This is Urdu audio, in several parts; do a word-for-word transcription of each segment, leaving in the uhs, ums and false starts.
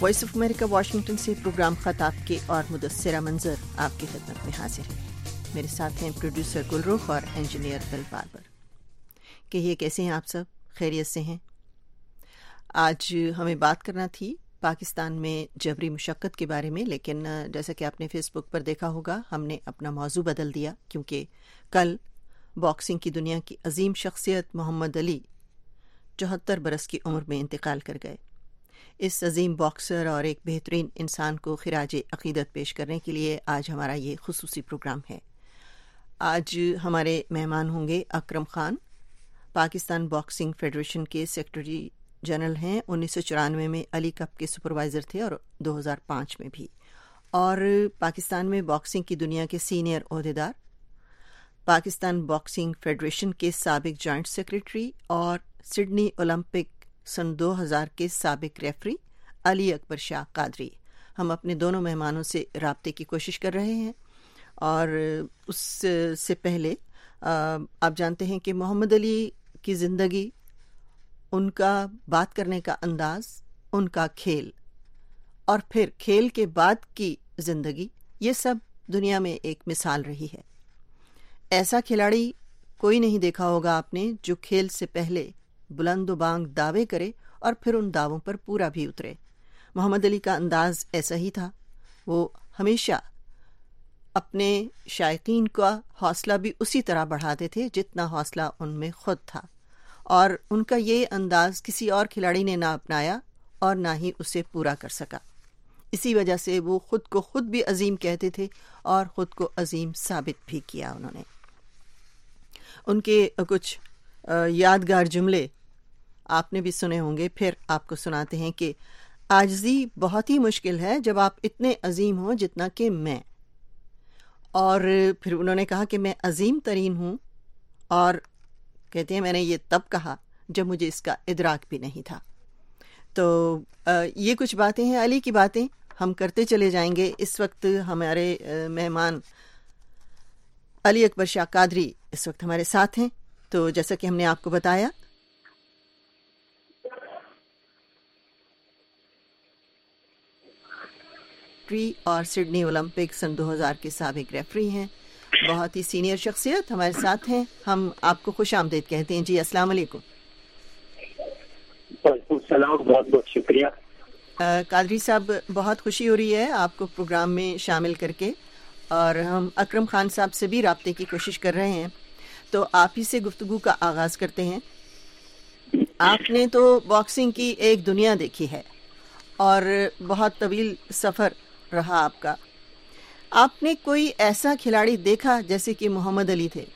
وائس آف امریکہ واشنگٹن سے پروگرام خط آپ کے اور مدثرہ منظر آپ کی خدمت میں حاضر ہے۔ میرے ساتھ ہیں پروڈیوسر گلرخ اور انجینئر بل باربر۔ کہیے کیسے ہیں آپ سب؟ خیریت سے ہیں؟ آج ہمیں بات کرنا تھی پاکستان میں جبری مشقت کے بارے میں، لیکن جیسا کہ آپ نے فیس بک پر دیکھا ہوگا ہم نے اپنا موضوع بدل دیا، کیونکہ کل باکسنگ کی دنیا کی عظیم شخصیت محمد علی چوہتر برس کی عمر میں انتقال کر گئے۔ اس عظیم باکسر اور ایک بہترین انسان کو خراج عقیدت پیش کرنے کے لیے آج ہمارا یہ خصوصی پروگرام ہے۔ آج ہمارے مہمان ہوں گے اکرم خان، پاکستان باکسنگ فیڈریشن کے سیکرٹری جنرل ہیں، انیس سو چورانوے میں علی کپ کے سپروائزر تھے اور دو ہزار پانچ میں بھی، اور پاکستان میں باکسنگ کی دنیا کے سینئر عہدیدار، پاکستان باکسنگ فیڈریشن کے سابق جوائنٹ سیکرٹری اور سڈنی اولمپک سن دو ہزار کے سابق ریفری علی اکبر شاہ قادری۔ ہم اپنے دونوں مہمانوں سے رابطے کی کوشش کر رہے ہیں، اور اس سے پہلے آپ جانتے ہیں کہ محمد علی کی زندگی، ان کا بات کرنے کا انداز، ان کا کھیل، اور پھر کھیل کے بعد کی زندگی، یہ سب دنیا میں ایک مثال رہی ہے۔ ایسا کھلاڑی کوئی نہیں دیکھا ہوگا آپ نے جو کھیل سے پہلے بلند و بانگ دعوے کرے اور پھر ان دعووں پر پورا بھی اترے۔ محمد علی کا انداز ایسا ہی تھا، وہ ہمیشہ اپنے شائقین کا حوصلہ بھی اسی طرح بڑھاتے تھے جتنا حوصلہ ان میں خود تھا، اور ان کا یہ انداز کسی اور کھلاڑی نے نہ اپنایا اور نہ ہی اسے پورا کر سکا۔ اسی وجہ سے وہ خود کو خود بھی عظیم کہتے تھے اور خود کو عظیم ثابت بھی کیا انہوں نے۔ ان کے کچھ یادگار جملے آپ نے بھی سنے ہوں گے، پھر آپ کو سناتے ہیں کہ عاجزی بہت ہی مشکل ہے جب آپ اتنے عظیم ہوں جتنا کہ میں، اور پھر انہوں نے کہا کہ میں عظیم ترین ہوں، اور کہتے ہیں میں نے یہ تب کہا جب مجھے اس کا ادراک بھی نہیں تھا۔ تو یہ کچھ باتیں ہیں علی کی باتیں، ہم کرتے چلے جائیں گے۔ اس وقت ہمارے مہمان علی اکبر شاہ قادری اس وقت ہمارے ساتھ ہیں۔ تو جیسا کہ ہم نے آپ کو بتایا، اور سڈنی اولمپک سن دو ہزار کے سابق ریفری ہیں، بہت ہی سینئر شخصیت ہمارے ساتھ ہیں۔ ہم آپ کو خوش آمدید کہتے ہیں۔ جی السلام علیکم۔ وعلیکم السلام، بہت بہت شکریہ۔ قادری صاحب، بہت خوشی ہو رہی ہے آپ کو پروگرام میں شامل کر کے، اور ہم اکرم خان صاحب سے بھی رابطے کی کوشش کر رہے ہیں، تو آپ ہی سے گفتگو کا آغاز کرتے ہیں۔ آپ نے تو باکسنگ کی ایک دنیا دیکھی ہے اور بہت طویل سفر رہا آپ کا۔ آپ نے کوئی ایسا کھلاڑی دیکھا جیسے کہ محمد علی تھے؟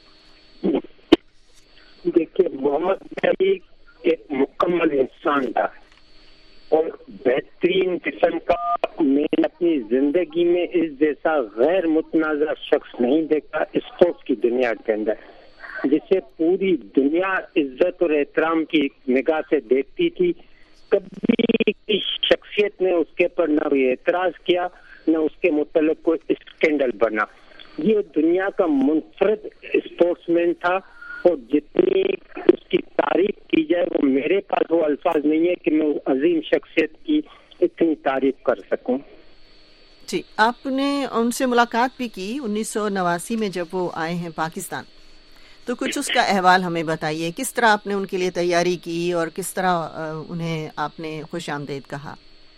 دیکھیے، محمد علی ایک مکمل انسان تھا اور بہترین قسم کا۔ میں نے اپنی زندگی میں اس جیسا غیر متنازع شخص نہیں دیکھا اسپورٹس کی دنیا کے اندر، جسے پوری دنیا عزت اور احترام کی نگاہ سے دیکھتی تھی۔ کبھی کسی شخصیت نے اس کے پر نہ اعتراض کیا، نہ اس کے متعلق کوئی اسکینڈل بنا۔ یہ دنیا کا منفرد اسپورٹس مین تھا، اور جتنی اس کی تعریف کی جائے وہ میرے پاس وہ الفاظ نہیں ہے کہ میں اس عظیم شخصیت کی اتنی تعریف کر سکوں۔ جی، آپ نے ان سے ملاقات بھی کی انیس سو نواسی میں جب وہ آئے ہیں پاکستان، تو کچھ اس کا احوال ہمیں بتائیے، کس طرح آپ نے ان کے لیے تیاری کی اور کس طرح انہیں آپ نے خوش آمدید کہا؟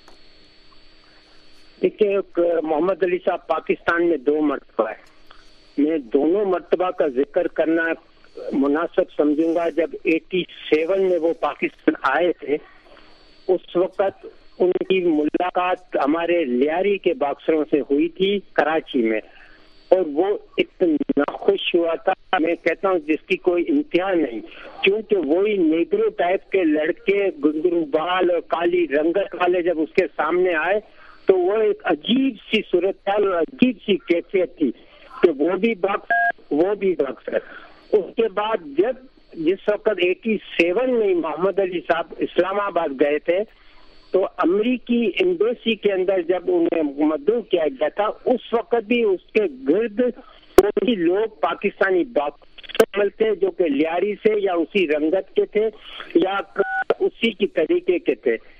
دیکھیے، محمد علی صاحب پاکستان میں دو مرتبہ ہے، میں دونوں مرتبہ کا ذکر کرنا مناسب سمجھوں گا۔ جب ایٹی سیون میں وہ پاکستان آئے تھے، اس وقت ان کی ملاقات ہمارے لیاری کے باکسروں سے ہوئی تھی کراچی میں، اور وہ اتنا خوش ہوا تھا، میں کہتا ہوں جس کی کوئی انتہا نہیں، کیونکہ وہی نیگرو ٹائپ کے لڑکے گنگرو بال اور کالی رنگت والے جب اس کے سامنے آئے تو وہ ایک عجیب سی صورتحال اور عجیب سی کیفیت تھی کہ وہ بھی باکسر وہ بھی باکسر۔ اس کے بعد جب جس وقت ایٹی سیون میں محمد علی صاحب اسلام آباد گئے تھے، تو امریکی ایمبیسی کے اندر جب انہیں مدعو کیا گیا تھا، اس وقت بھی اس کے گرد وہی لوگ پاکستانی باکسر ملتے جو کہ لیاری سے یا اسی رنگت کے تھے یا اسی کی طریقے کے تھے۔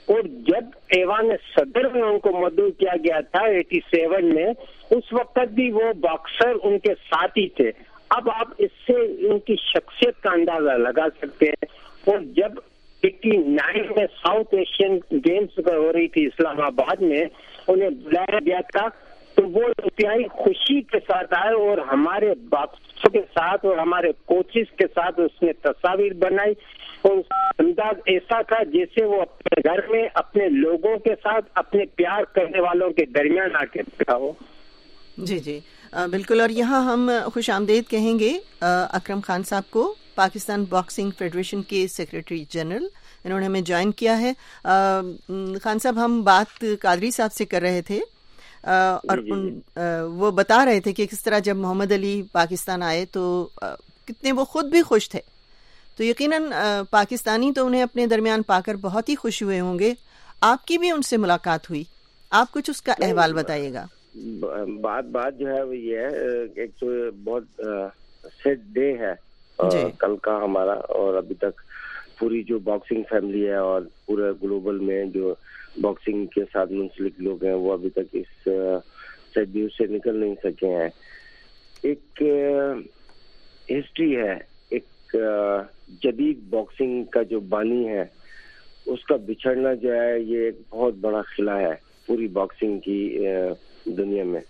اور جب ایوان صدر میں ان کو مدعو کیا گیا تھا ایٹی سیون میں، اس وقت بھی وہ باکسر ان کے ساتھ ہی تھے. اب آپ اس سے ان کی شخصیت کا اندازہ لگا سکتے ہیں. اور جب ایٹی نائن میں ساؤتھ ایشین گیمز ہو رہی تھی اسلام آباد میں، انہیں بلایا گیا تھا تو وہ انتہائی خوشی کے ساتھ آئے اور ہمارے باکسروں کے ساتھ اور ہمارے کوچز کے ساتھ اس نے تصاویر بنائی. اور اس کا انداز ایسا تھا جیسے وہ اپنے گھر میں اپنے لوگوں کے ساتھ اپنے پیار کرنے والوں کے درمیان آ کے بیٹھا ہو. جی جی بالکل. اور یہاں ہم خوش آمدید کہیں گے اکرم خان صاحب کو، پاکستان باکسنگ فیڈریشن کے سیکریٹری جنرل. انہوں نے ہمیں جوائن کیا ہے. خان صاحب، ہم بات قادری صاحب سے کر رہے تھے اور ان وہ بتا رہے تھے کہ کس طرح جب محمد علی پاکستان آئے تو کتنے وہ خود بھی خوش تھے. تو یقیناً پاکستانی تو انہیں اپنے درمیان پا کر بہت ہی خوش ہوئے ہوں گے. آپ کی بھی ان سے ملاقات ہوئی، آپ کچھ اس کا احوال بتائیے گا. بات بات جو ہے وہ یہ ہے، ایک تو بہت سیڈ ڈے ہے کل کا ہمارا، اور ابھی تک پوری جو باکسنگ فیملی ہے اور پورے گلوبل میں جو باکسنگ کے ساتھ منسلک لوگ ہیں وہ ابھی تک اس سیڈ ڈے سے نکل نہیں سکے ہیں. ایک ہسٹری ہے، ایک جدید باکسنگ کا جو بانی ہے اس کا بچھڑنا جو ہے یہ ایک بہت بڑا خلا ہے پوری باکسنگ کی دنیا میں.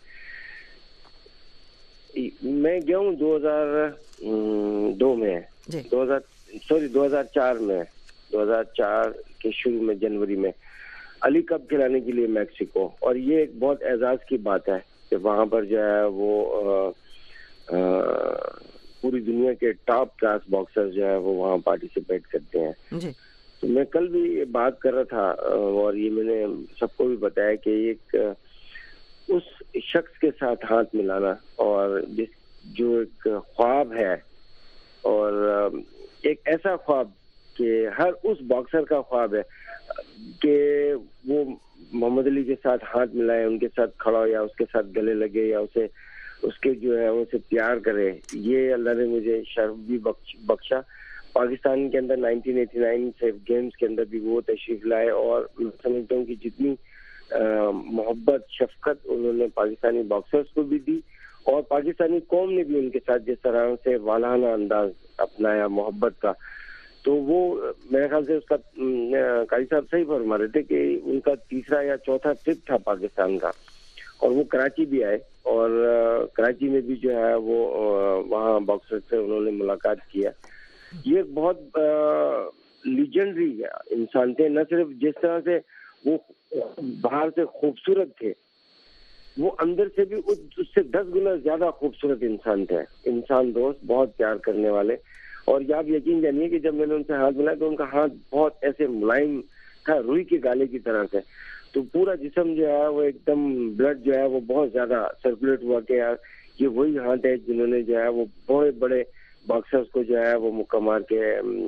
میں گیا ہوں دو ہزار دو میں دو ہزار سوری دو ہزار چار میں دو ہزار چار کے شروع میں جنوری میں علی کپ کھلانے کے لیے میکسیکو. اور یہ ایک بہت اعزاز کی بات ہے کہ وہاں پر جو ہے وہ آ, آ, پوری دنیا کے ٹاپ کلاس باکسر جو ہے وہ وہاں پارٹیسپیٹ کرتے ہیں. جی. تو میں کل بھی بات کر رہا تھا اور یہ میں نے سب کو بھی بتایا کہ ایک اس شخص کے ساتھ ہاتھ ملانا اور جس جو ایک خواب ہے اور ایک ایسا خواب کہ ہر اس باکسر کا خواب ہے کہ وہ محمد علی کے ساتھ ہاتھ ملائے، ان کے ساتھ کھڑا ہو یا اس کے ساتھ گلے لگے یا اسے اس کے جو ہے اسے پیار کرے. یہ اللہ نے مجھے شرف بھی بخشا. پاکستان کے اندر نائنٹین ایٹی نائن سے گیمز کے اندر بھی وہ تشریف لائے اور میں سمجھتا ہوں کہ جتنی محبت شفقت انہوں نے پاکستانی باکسرز کو بھی دی اور پاکستانی قوم نے بھی ان کے ساتھ جس طرح سے والہانہ انداز اپنایا محبت کا، تو وہ میرے خیال سے اس کا قاری صاحب صحیح فرما رہے تھے کہ ان کا تیسرا یا چوتھا ٹرپ تھا پاکستان کا، اور وہ کراچی بھی آئے اور کراچی میں بھی جو ہے وہ وہاں باکسر سے انہوں نے ملاقات کیا. یہ بہت لیجنڈری انسان تھے، نہ صرف جس طرح سے وہ باہر سے خوبصورت تھے، وہ اندر سے بھی اس سے دس گنا زیادہ خوبصورت انسان تھے. انسان دوست، بہت پیار کرنے والے. اور یہ آپ یقین جانیے کہ جب میں نے ان سے ہاتھ ملایا تو ان کا ہاتھ بہت ایسے ملائم تھا، روئی کے گالے کی طرح سے. تو پورا جسم جو ہے وہ ایک دم بلڈ جو ہے وہ بہت زیادہ سرکولیٹ ہوا کہ یہ وہی ہاتھ ہے جنہوں نے جو ہے وہ بڑے بڑے باکسرز کو جو ہے وہ مکہ مار کے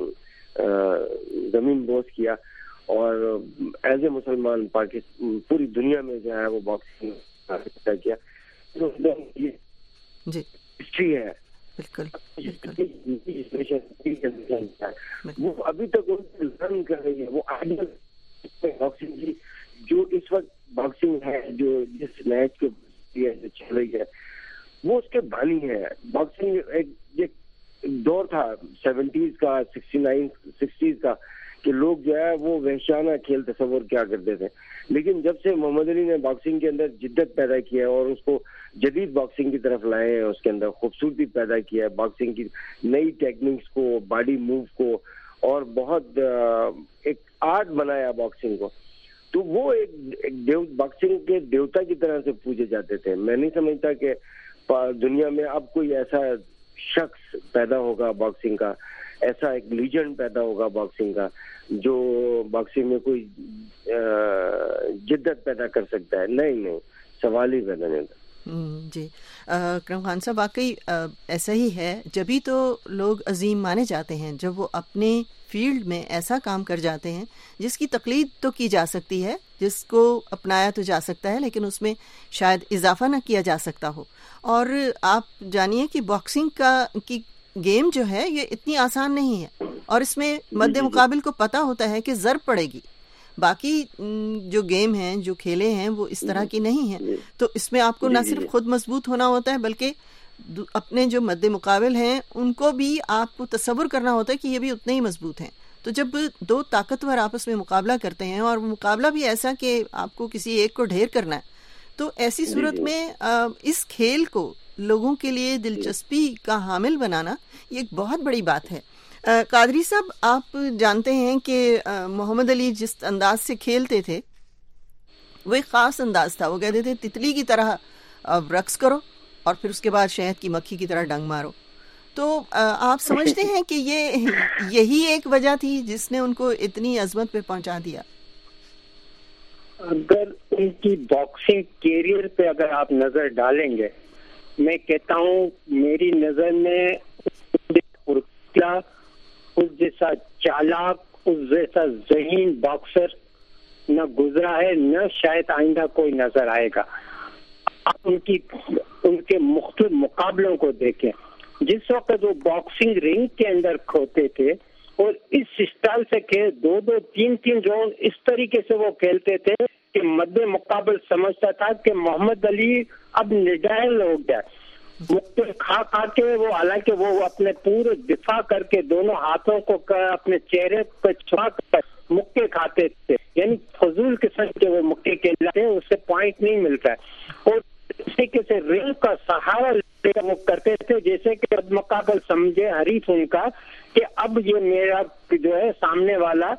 زمین بوس کیا. اور ایز اے مسلمان پاکستان پوری دنیا میں جو ہے وہ باکسنگ کیا. جی ہسٹری ہے بالکل. وہ ابھی تک لرن کر رہی ہے. وہ آئیڈل باکسنگ کی جو اس وقت باکسنگ ہے، جو جس میچ کے جو چل رہی ہے، وہ اس کے بانی ہے. باکسنگ ایک دور تھا سیونٹیز کا، سکسٹی نائن سکسٹیز کا کہ لوگ جو ہے وہ وحشیانہ کھیل تصور کیا کرتے تھے. لیکن جب سے محمد علی نے باکسنگ کے اندر جدت پیدا کیا اور اس کو جدید باکسنگ کی طرف لائے ہیں، اس کے اندر خوبصورتی پیدا کیا ہے، باکسنگ کی نئی ٹیکنیکس کو، باڈی موو کو، اور بہت ایک آرٹ بنایا باکسنگ کو، تو وہ ایک دیو باکسنگ کے دیوتا کی طرح سے پوجے جاتے تھے. میں نہیں سمجھتا کہ دنیا میں اب کوئی ایسا شخص پیدا ہوگا باکسنگ کا، ایسا ایک لیجنڈ پیدا ہوگا باکسنگ کا جو باکسنگ میں کوئی جدت پیدا کر سکتا ہے. نہیں نہیں سوال ہی پیدا نہیں ہوتا. جی اکرم خان صاحب، واقعی ایسا ہی ہے. جبھی تو لوگ عظیم مانے جاتے ہیں جب وہ اپنے فیلڈ میں ایسا کام کر جاتے ہیں جس کی تقلید تو کی جا سکتی ہے، جس کو اپنایا تو جا سکتا ہے، لیکن اس میں شاید اضافہ نہ کیا جا سکتا ہو. اور آپ جانیے کہ باکسنگ کا کی گیم جو ہے یہ اتنی آسان نہیں ہے، اور اس میں مد مقابل کو پتہ ہوتا ہے کہ ضرب پڑے گی. باقی جو گیم ہیں جو کھیلے ہیں وہ اس طرح کی نہیں ہیں. تو اس میں آپ کو نہ صرف خود مضبوط ہونا ہوتا ہے بلکہ اپنے جو مد مقابل ہیں ان کو بھی آپ کو تصور کرنا ہوتا ہے کہ یہ بھی اتنے ہی مضبوط ہیں. تو جب دو طاقتور آپس میں مقابلہ کرتے ہیں اور مقابلہ بھی ایسا کہ آپ کو کسی ایک کو ڈھیر کرنا ہے، تو ایسی صورت میں اس کھیل کو لوگوں کے لیے دلچسپی کا حامل بنانا یہ ایک بہت بڑی بات ہے. قادری صاحب، آپ جانتے ہیں کہ محمد علی جس انداز سے کھیلتے تھے وہ ایک خاص انداز تھا. وہ کہتے تھے تتلی کی طرح رقص کرو اور پھر اس کے بعد شہد کی مکھی کی طرح ڈنگ مارو. تو آپ سمجھتے ہیں کہ یہ یہی ایک وجہ تھی جس نے ان کو اتنی عظمت پہ پہنچا دیا؟ اگر ان کی باکسنگ کیریئر پہ اگر آپ نظر ڈالیں گے، میں کہتا ہوں میری نظر میں اس جیسا چالاک، اس جیسا ذہین باکسر نہ گزرا ہے، نہ شاید آئندہ کوئی نظر آئے گا. آپ ان کی ان کے مختلف مقابلوں کو دیکھیں. جس وقت وہ باکسنگ رنگ کے اندر کھوتے تھے اور اس اسٹائل سے کھیل دو دو تین تین راؤنڈ اس طریقے سے وہ کھیلتے تھے کہ مد مقابل سمجھتا تھا کہ محمد علی اب نڈائل ہو گیا. مکے کھا کھا کے وہ، حالانکہ وہ اپنے پورے دفاع کر کے دونوں ہاتھوں کو اپنے چہرے پہ چھپا کر مکے کھاتے تھے، یعنی فضول قسم کے وہ مکے کھیلتے ہیں، اس سے پوائنٹ نہیں ملتا ہے. اور اس طریقے سے رنگ کا سہارا لے کر وہ کرتے تھے جیسے کہ مد مقابل سمجھے حریف ان کا کہ اب یہ میرا جو ہے سامنے والا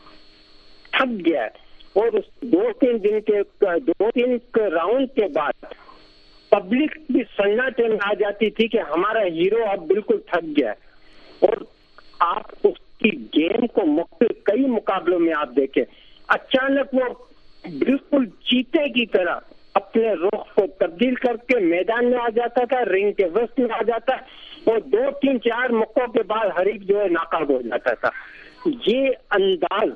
تھک گیا ہے. اور اس دو تین دن کے دو تین راؤنڈ کے بعد پبلک بھی سناٹے میں آ جاتی تھی کہ ہمارا ہیرو اب بالکل تھک گیا ہے. اور آپ اس کی گیم کو مختلف کئی مقابلوں میں آپ دیکھیں، اچانک وہ بالکل چیتے کی طرح اپنے رخ کو تبدیل کر کے میدان میں آ جاتا تھا، رنگ کے وسط میں آ جاتا اور دو تین چار مکوں کے بعد حریف جو ہے ناکام ہو جاتا تھا. یہ انداز،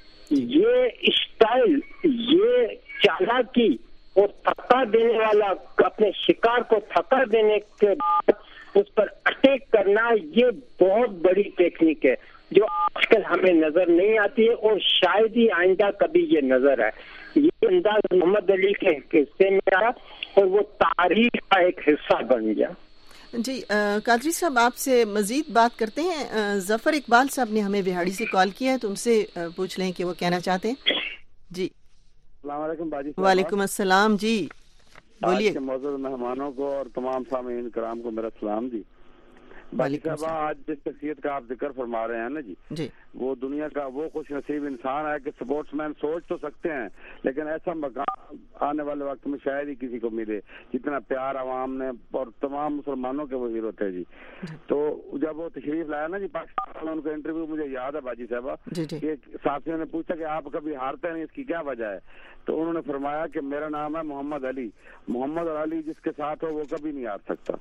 یہ اسٹائل، یہ چالاکی اور تھکا دینے والا، اپنے شکار کو تھکا دینے کے بعد اس پر اٹیک کرنا، یہ بہت بڑی ٹیکنیک ہے جو آج کل ہمیں نظر نہیں آتی ہے اور شاید ہی آئندہ کبھی یہ نظر آئے. یہ انداز محمد علی کے حصے میں آیا اور وہ تاریخ کا ایک حصہ بن گیا. جی قادری صاحب، آپ سے مزید بات کرتے ہیں. ظفر اقبال صاحب نے ہمیں بہاڑی سے کال کیا ہے، تو ان سے پوچھ لیں کہ وہ کہنا چاہتے ہیں. جی السلام علیکم باجی. وعلیکم السلام. جی بولیے. معزز مہمانوں کو اور تمام سامعین کرام کو میرا سلام. جی باجی صاحب، آج جس شخصیت کا آپ ذکر فرما رہے ہیں نا جی جی وہ دنیا کا وہ خوش نصیب انسان ہے کہ سپورٹس مین سوچ تو سکتے ہیں لیکن ایسا مقام آنے والے وقت میں شاید ہی کسی کو ملے جتنا پیار عوام نے اور تمام مسلمانوں کے وہ ہیرو تھے. جی تو جب وہ تشریف لایا نا جی پاکستان میں، ان کا انٹرویو مجھے یاد ہے باجی صاحبہ کہ صحافیوں نے پوچھا کہ آپ کبھی ہارتے نہیں، اس کی کیا وجہ ہے؟ تو انہوں نے فرمایا کہ میرا نام ہے محمد علی، محمد اور علی جس کے ساتھ ہو وہ کبھی نہیں ہار سکتا.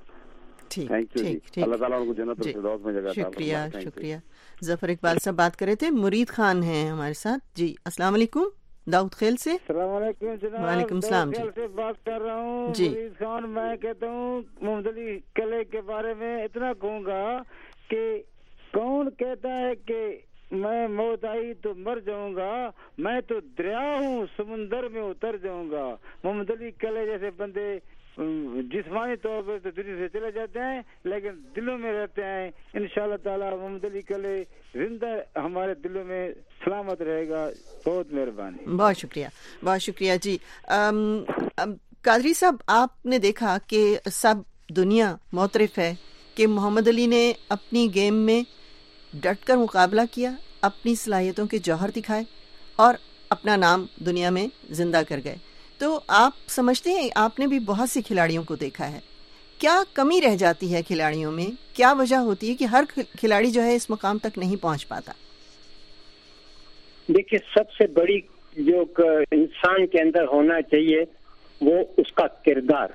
اللہ تعالیٰ ان کو جنت الفردوس میں جگہ. شکریہ شکریہ. ظفر اقبال صاحب بات کر رہے تھے. مرید خان ہیں ہمارے ساتھ. جی السلام علیکم. داؤد خیل سے. السلام علیکم جناب. وعلیکم السلام. جی سے بات کر رہا ہوں. جی مرید خان، میں کہتا ہوں محمد علی قلعے کے بارے میں اتنا کہوں گا کہ کون کہتا ہے کہ میں موت آئی تو مر جاؤں گا، میں تو دریا ہوں سمندر میں اتر جاؤں گا. محمد علی قلعے جیسے بندے جسمانی طور پر تو دنیا سے چلے جاتے ہیں لیکن دلوں میں رہتے ہیں. انشاءاللہ تعالی محمد علی قلعے زندہ ہمارے دلوں میں سلامت رہے گا. بہت مہربانی. بہت شکریہ بہت شکریہ. جی قادری صاحب، آپ نے دیکھا کہ سب دنیا معترف ہے کہ محمد علی نے اپنی گیم میں ڈٹ کر مقابلہ کیا، اپنی صلاحیتوں کے جوہر دکھائے اور اپنا نام دنیا میں زندہ کر گئے. تو آپ سمجھتے ہیں، آپ نے بھی بہت سے کھلاڑیوں کو دیکھا ہے، کیا کمی رہ جاتی ہے کھلاڑیوں میں؟ کیا وجہ ہوتی ہے کہ ہر کھلاڑی جو ہے اس مقام تک نہیں پہنچ پاتا؟ دیکھیے، سب سے بڑی جو انسان کے اندر ہونا چاہیے وہ اس کا کردار،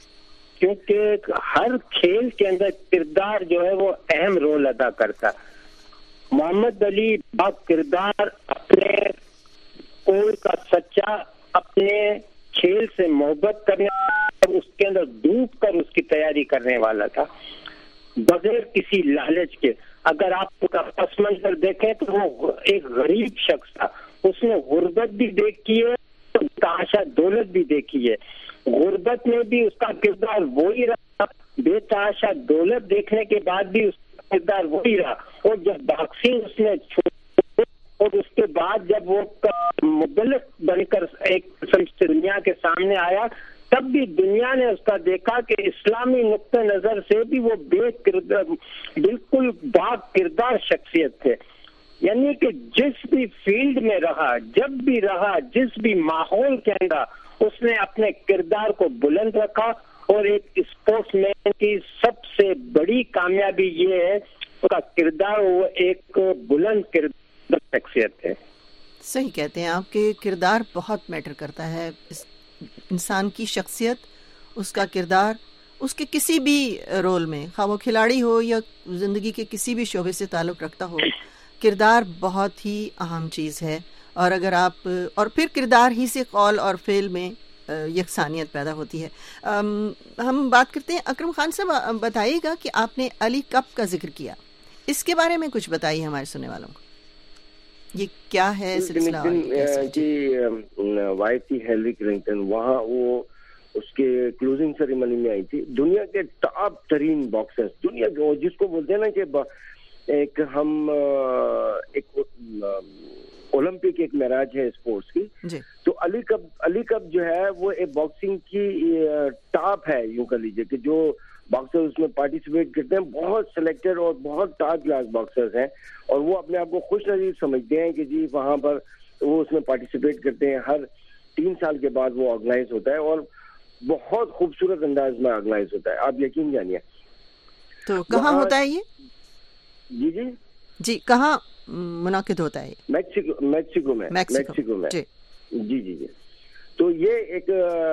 کیونکہ ہر کھیل کے اندر کردار جو ہے وہ اہم رول ادا کرتا. محمد علی با کردار، اپنے قول کا سچا، اپنے کھیل سے محبت کرنے اور اس کے اندر ڈوب کر اس کی تیاری کرنے والا تھا بغیر کسی لالچ کے. اگر آپ کا پس منظر دیکھیں تو وہ ایک غریب شخص تھا، اس نے غربت بھی دیکھی ہے، تحاشا دولت بھی دیکھی ہے. غربت میں بھی اس کا کردار وہی رہا، بے تحاشا دولت دیکھنے کے بعد بھی اس کا کردار وہی رہا. اور جب باکسنگ اس نے چھوڑی اور اس کے بعد جب وہ مبلغ بن کر ایک قسم سے دنیا کے سامنے آیا، تب بھی دنیا نے اس کا دیکھا کہ اسلامی نقطہ نظر سے بھی وہ بے کردار، بالکل با کردار شخصیت تھے. یعنی کہ جس بھی فیلڈ میں رہا، جب بھی رہا، جس بھی ماحول کے اندر اس نے اپنے کردار کو بلند رکھا. اور ایک اسپورٹس مین کی سب سے بڑی کامیابی یہ ہے اس کا کردار، وہ ایک بلند کردار شخصیت ہے. صحیح کہتے ہیں آپ کہ کردار بہت میٹر کرتا ہے. انسان کی شخصیت، اس کا کردار، اس کے کسی بھی رول میں، خواہ وہ کھلاڑی ہو یا زندگی کے کسی بھی شعبے سے تعلق رکھتا ہو، کردار بہت ہی اہم چیز ہے. اور اگر آپ اور پھر کردار ہی سے قول اور فعل میں یکسانیت پیدا ہوتی ہے. ہم بات کرتے ہیں اکرم خان صاحب، بتائیے گا کہ آپ نے علی کپ کا ذکر کیا، اس کے بارے میں کچھ بتائیے ہمارے سننے والوں کو. یہ کیا ہے سلسلہ؟ جی وائی تھی ہیلری کلنٹن، وہاں وہ اس کے کلوزنگ سیریمنی میں آئی تھی. دنیا کے ٹاپ ترین باکسرز، دنیا کے جس کو بولتے ہیں نا کہ ایک ہم ایک اولمپک ایک معراج ہے اسپورٹس کی جی. تو علی کپ علی کپ جو ہے وہ ایک باکسنگ کی ٹاپ ہے، یوں کر لیجیے کہ جو باکسر اس میں پارٹیسپیٹ کرتے ہیں بہت سلیکٹڈ اور بہت ٹاپ کلاس باکسرز ہیں، اور وہ اپنے آپ کو خوش نصیب سمجھتے ہیں کہ جی وہاں پر وہ اس میں پارٹیسپیٹ کرتے ہیں. ہر تین سال کے بعد وہ آرگنائز ہوتا ہے اور بہت خوبصورت انداز میں آرگنائز ہوتا ہے، آپ یقین جانیے. تو کہاں ہوتا ہے یہ؟ جی جی جی کہاں منعقد ہوتا ہے؟ میکسیکو میکسیکو میں میکسیکو میں جی جی جی جی تو یہ ایک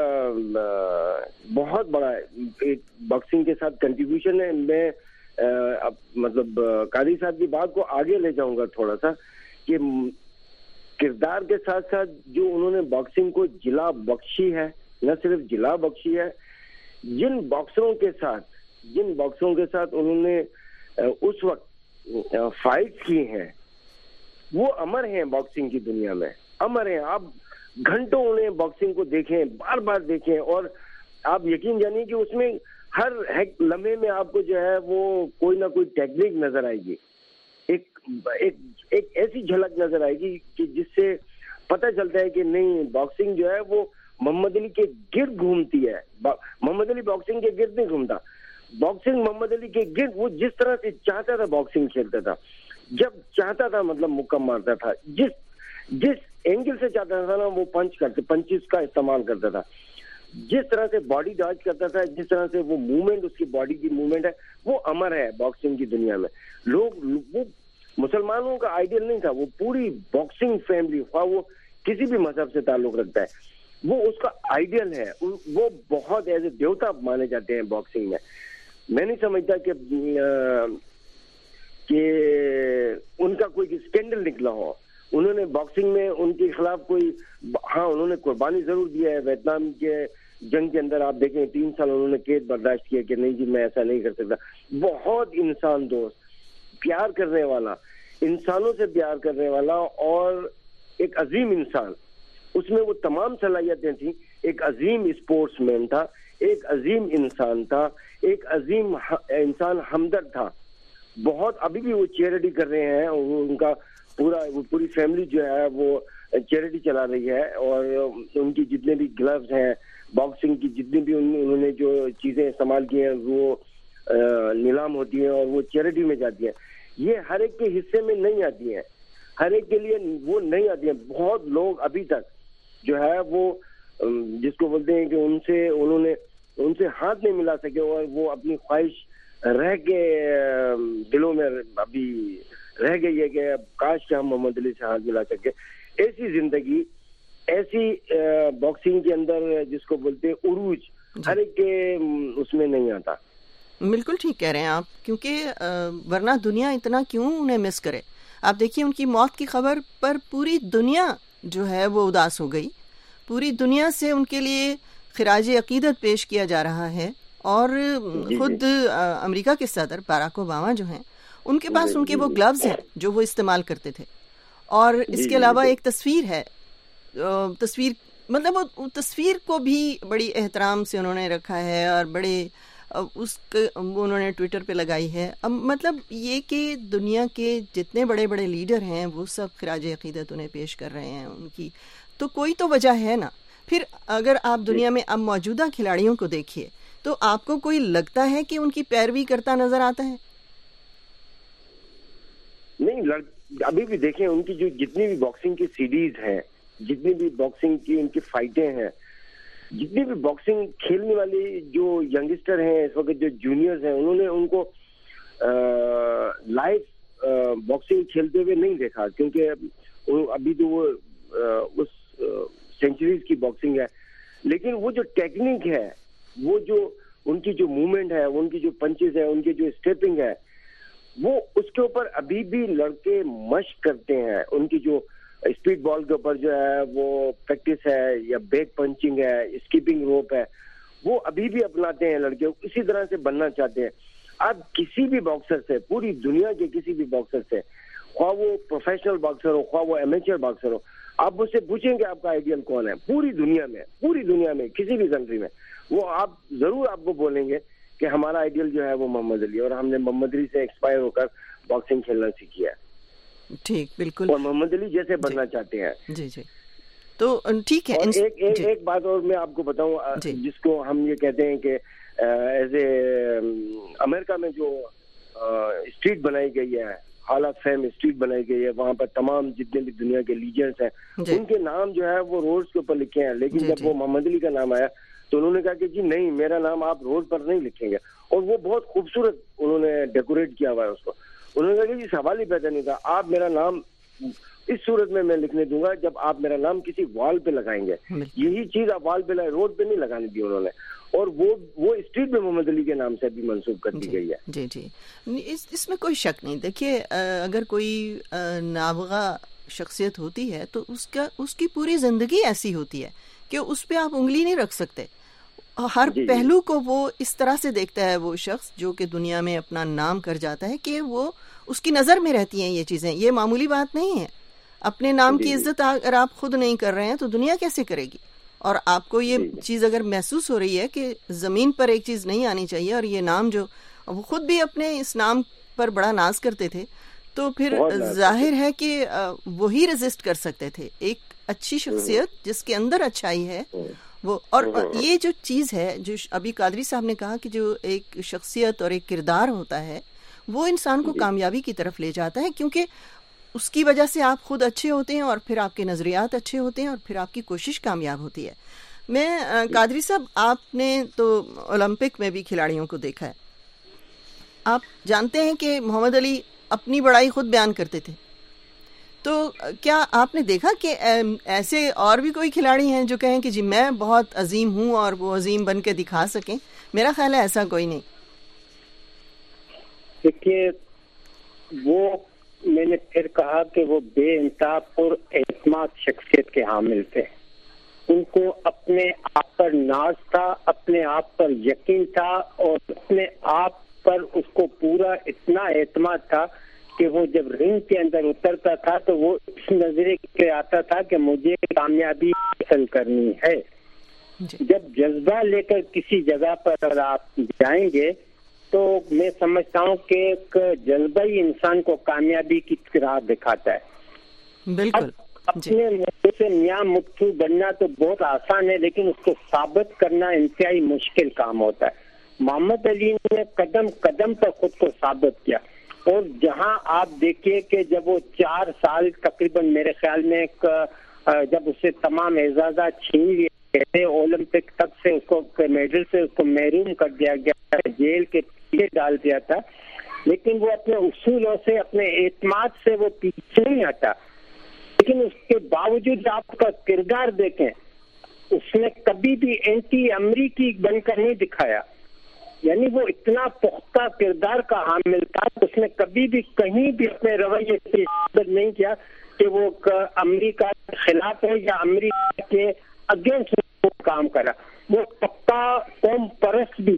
بہت بڑا ایک باکسنگ کے ساتھ کنٹریبیوشن ہے. میں مطلب قادری صاحب کی بات کو آگے لے جاؤں گا تھوڑا سا کہ کردار کے ساتھ ساتھ جو انہوں نے باکسنگ کو جلا بخشی ہے، نہ صرف جلا بخشی ہے، جن باکسروں کے ساتھ جن باکسروں کے ساتھ انہوں نے اس وقت فائٹ کی ہیں وہ امر ہیں باکسنگ کی دنیا میں، امر ہیں. آپ گھنٹوں انہیں باکسنگ کو دیکھیں، بار بار دیکھیں، اور آپ یقین جانیے کہ اس میں ہر لمحے میں آپ کو جو ہے وہ کوئی نہ کوئی ٹیکنیک نظر آئے گی، ایک ایک ایک ایسی جھلک نظر آئے گی کہ جس سے پتہ چلتا ہے کہ نہیں باکسنگ جو ہے وہ محمد علی کے گرد گھومتی ہے. محمد علی باکسنگ کے گرد نہیں گھومتا، باکسنگ محمد علی کے گرد، وہ جس طرح سے چاہتا تھا باکسنگ کھیلتا تھا، جب چاہتا تھا مطلب مکہ مارتا تھا، جس جس اینگل سے چاہتا تھا نا وہ پنچ کرتے پنچز کا استعمال کرتا تھا، جس طرح سے باڈی ڈاج کرتا تھا، جس طرح سے وہ موومنٹ، اس کی باڈی کی موومنٹ ہے وہ امر ہے باکسنگ کی دنیا میں. لوگ وہ مسلمانوں کا آئیڈیل نہیں تھا، وہ پوری باکسنگ فیملی، خواہ وہ کسی بھی مذہب سے تعلق رکھتا ہے، وہ اس کا آئیڈیل ہے. وہ بہت ایز اے دیوتا مانے جاتے ہیں باکسنگ میں. میں نہیں سمجھتا کہ کہ ان کا کوئی اسکینڈل نکلا ہو. انہوں نے باکسنگ میں ان کے خلاف کوئی، ہاں انہوں نے قربانی ضرور دیا ہے. ویتنام کے جنگ کے اندر آپ دیکھیں تین سال انہوں نے قید برداشت کیا کہ نہیں جی میں ایسا نہیں کر سکتا. بہت انسان دوست، پیار کرنے والا، انسانوں سے پیار کرنے والا اور ایک عظیم انسان. اس میں وہ تمام صلاحیتیں تھیں. ایک عظیم اسپورٹس مین تھا، ایک عظیم انسان تھا، ایک عظیم انسان ہمدرد تھا. بہت ابھی بھی وہ چیریٹی کر رہے ہیں، ان کا پورا وہ پوری فیملی جو ہے وہ چیریٹی چلا رہی ہے، اور ان کی جتنے بھی گلوز ہیں باکسنگ کی، جتنی بھی انہوں نے جو چیزیں استعمال کی ہیں وہ نیلام ہوتی ہیں اور وہ چیریٹی میں جاتی ہیں. یہ ہر ایک کے حصے میں نہیں آتی ہیں، ہر ایک کے لیے وہ نہیں آتی ہیں. بہت لوگ ابھی تک جو ہے وہ جس کو بولتے ہیں کہ ان سے انہوں نے ان سے ہاتھ نہیں ملا سکے، اور وہ اپنی خواہش رہ کے دلوں میں ابھی رہ گئی ہے کہ کاش کہ ہم محمد علی سے ہاتھ ملا سکے. ایسی زندگی، ایسی باکسنگ کے اندر جس کو بولتے ہیں عروج، ہر ایک کے اس میں نہیں آتا. بالکل ٹھیک کہہ رہے ہیں آپ، کیونکہ ورنہ دنیا اتنا کیوں انہیں مس کرے. آپ دیکھیے ان کی موت کی خبر پر پوری دنیا جو ہے وہ اداس ہو گئی. پوری دنیا سے ان کے لیے خراج عقیدت پیش کیا جا رہا ہے، اور خود امریکہ کے صدر باراک اوباما جو ہیں ان کے پاس ان کے وہ گلوز ہیں جو وہ استعمال کرتے تھے، اور اس کے علاوہ ایک تصویر ہے, تصویر مطلب وہ تصویر کو بھی بڑی احترام سے انہوں نے رکھا ہے اور بڑے اس کے انہوں نے ٹویٹر پہ لگائی ہے. اب مطلب یہ کہ دنیا کے جتنے بڑے بڑے لیڈر ہیں وہ سب خراج عقیدت انہیں پیش کر رہے ہیں ان کی, تو کوئی تو وجہ ہے نا. پھر اگر آپ دنیا میں اب موجودہ کھلاڑیوں کو دیکھیے تو آپ کو کوئی لگتا ہے کہ ان کی پیروی کرتا نظر آتا ہے؟ نہیں, ابھی بھی دیکھیں ان کی جو جتنی بھی باکسنگ کی سیریز ہیں, جتنی بھی باکسنگ کی ان کی فائٹیں ہیں, جتنی بھی باکسنگ کھیلنے والی جو ینگسٹر ہیں اس وقت جو جونیئرز ہیں, انہوں نے ان کو لائیو باکسنگ کھیلتے ہوئے نہیں دیکھا, کیونکہ ابھی تو وہ اس سینچریز کی باکسنگ ہے. لیکن وہ جو ٹیکنیک ہے, وہ جو ان کی جو موومنٹ ہے, ان کی جو پنچز ہے, ان کی جو اسٹیپنگ ہے, وہ اس کے اوپر ابھی بھی لڑکے مشق کرتے ہیں. ان کی جو اسپیڈ بال کے اوپر جو ہے وہ پریکٹس ہے, یا بیک پنچنگ ہے, اسکیپنگ روپ ہے, وہ ابھی بھی اپناتے ہیں لڑکے. اسی طرح سے بننا چاہتے ہیں. آپ کسی بھی باکسر سے, پوری دنیا کے کسی بھی باکسر سے, خواہ وہ پروفیشنل باکسر ہو, خواہ وہ ایمیچر باکسر ہو, آپ اس سے پوچھیں کہ آپ کا آئیڈیل کون ہے پوری دنیا میں, پوری دنیا میں کسی بھی کنٹری میں, وہ آپ ضرور آپ کو بولیں گے کہ ہمارا آئیڈیل جو ہے وہ محمد علی, اور ہم نے محمد علی سے ایکسپائر ہو کر باکسنگ کھیلنا سیکھی ہے. ٹھیک, بالکل, اور محمد علی جیسے بننا جی. چاہتے ہیں. جی جی تو ٹھیک ہے. اور ایک ایک, جی. ایک بات اور میں آپ کو بتاؤں, جی. جس کو ہم یہ کہتے ہیں کہ ایز اے امریکہ میں جو اسٹریٹ بنائی گئی ہے, ہال آف فیم اسٹریٹ بنائی گئی ہے, وہاں پر تمام جتنے بھی دنیا کے لیجنڈز ہیں جی. ان کے نام جو ہے وہ روڈز کے اوپر لکھے ہیں. لیکن جی, جب جی. وہ محمد علی کا نام آیا تو انہوں نے کہا کہ جی نہیں, میرا نام آپ روڈ پر نہیں لکھیں گے. اور وہ بہت خوبصورت انہوں نے ڈیکوریٹ کیا ہوا ہے اس کو. انہوں نے کہا کہ جی سوال ہی پیدا نہیں تھا, آپ میرا نام اس صورت میں میں لکھنے دوں گا جب آپ میرا نام کسی وال پہ لگائیں گے. یہی چیز آپ وال پہ لگائیں, روڈ پہ نہیں لگانے دی انہوں نے. اور وہ وہ اسٹریٹ میں محمد علی کے نام سے بھی منسوب کر دی گئی ہے. جی جی اس اس میں کوئی شک نہیں. دیکھیے, اگر کوئی نابغہ شخصیت ہوتی ہے تو اس کا اس کی پوری زندگی ایسی ہوتی ہے کہ اس پہ آپ انگلی نہیں رکھ سکتے. ہر جی پہلو کو وہ اس طرح سے دیکھتا ہے وہ شخص جو کہ دنیا میں اپنا نام کر جاتا ہے, کہ وہ اس کی نظر میں رہتی ہیں یہ چیزیں. یہ معمولی بات نہیں ہے. اپنے نام کی عزت اگر آپ خود نہیں کر رہے ہیں تو دنیا کیسے کرے گی؟ اور آپ کو یہ چیز اگر محسوس ہو رہی ہے کہ زمین پر ایک چیز نہیں آنی چاہیے, اور یہ نام جو وہ خود بھی اپنے اس نام پر بڑا ناز کرتے تھے, تو پھر ظاہر ہے کہ وہی ریزسٹ کر سکتے تھے. ایک اچھی شخصیت جس کے اندر اچھائی ہے وہ. اور یہ جو چیز ہے جو ابھی قادری صاحب نے کہا کہ جو ایک شخصیت اور ایک کردار ہوتا ہے وہ انسان کو کامیابی کی طرف لے جاتا ہے, کیونکہ اس کی وجہ سے آپ خود اچھے ہوتے ہیں, اور پھر آپ کے نظریات اچھے ہوتے ہیں, اور پھر آپ کی کوشش کامیاب ہوتی ہے. میں قادری صاحب, آپ نے تو اولمپک میں بھی کھلاڑیوں کو دیکھا ہے. آپ جانتے ہیں کہ محمد علی اپنی بڑائی خود بیان کرتے تھے, تو کیا آپ نے دیکھا کہ ایسے اور بھی کوئی کھلاڑی ہیں جو کہیں کہ جی میں بہت عظیم ہوں اور وہ عظیم بن کے دکھا سکیں؟ میرا خیال ہے ایسا کوئی نہیں. دیکھیے, وہ میں نے پھر کہا کہ وہ بے انتہا پر اعتماد شخصیت کے حامل تھے. ان کو اپنے آپ پر ناز تھا, اپنے آپ پر یقین تھا, اور اپنے آپ پر اس کو پورا اتنا اعتماد تھا کہ وہ جب رنگ کے اندر اترتا تھا تو وہ اس نظریے پہ آتا تھا کہ مجھے کامیابی حاصل کرنی ہے. جب جذبہ لے کر کسی جگہ پر آپ جائیں گے تو میں سمجھتا ہوں کہ ایک جذبہ ہی انسان کو کامیابی کی راہ دکھاتا ہے. بالکل. اپنے منہ سے میاں مٹھو بننا تو بہت آسان ہے, لیکن اس کو ثابت کرنا انتہائی مشکل کام ہوتا ہے. محمد علی نے قدم قدم پر خود کو ثابت کیا, اور جہاں آپ دیکھیے کہ جب وہ چار سال تقریباً میرے خیال میں جب اسے تمام اعزازات چھین لیے تھے, اولمپک تک سے اس کو میڈل سے اس کو محروم کر دیا گیا, جیل کے پیچھے ڈال دیا تھا, لیکن وہ اپنے اصولوں سے, اپنے اعتماد سے وہ پیچھے نہیں ہٹا. لیکن اس کے باوجود آپ کا کردار دیکھیں, اس نے کبھی بھی اینٹی امریکی بن کر نہیں دکھایا. یعنی وہ اتنا پختہ کردار کا حامل تھا, اس نے کبھی بھی کہیں بھی اپنے رویے سے ثابت نہیں کیا کہ وہ امریکہ کے خلاف ہے یا امریکہ کے اگینسٹ کام کرا. وہ پکا قوم پرست بھی تھا.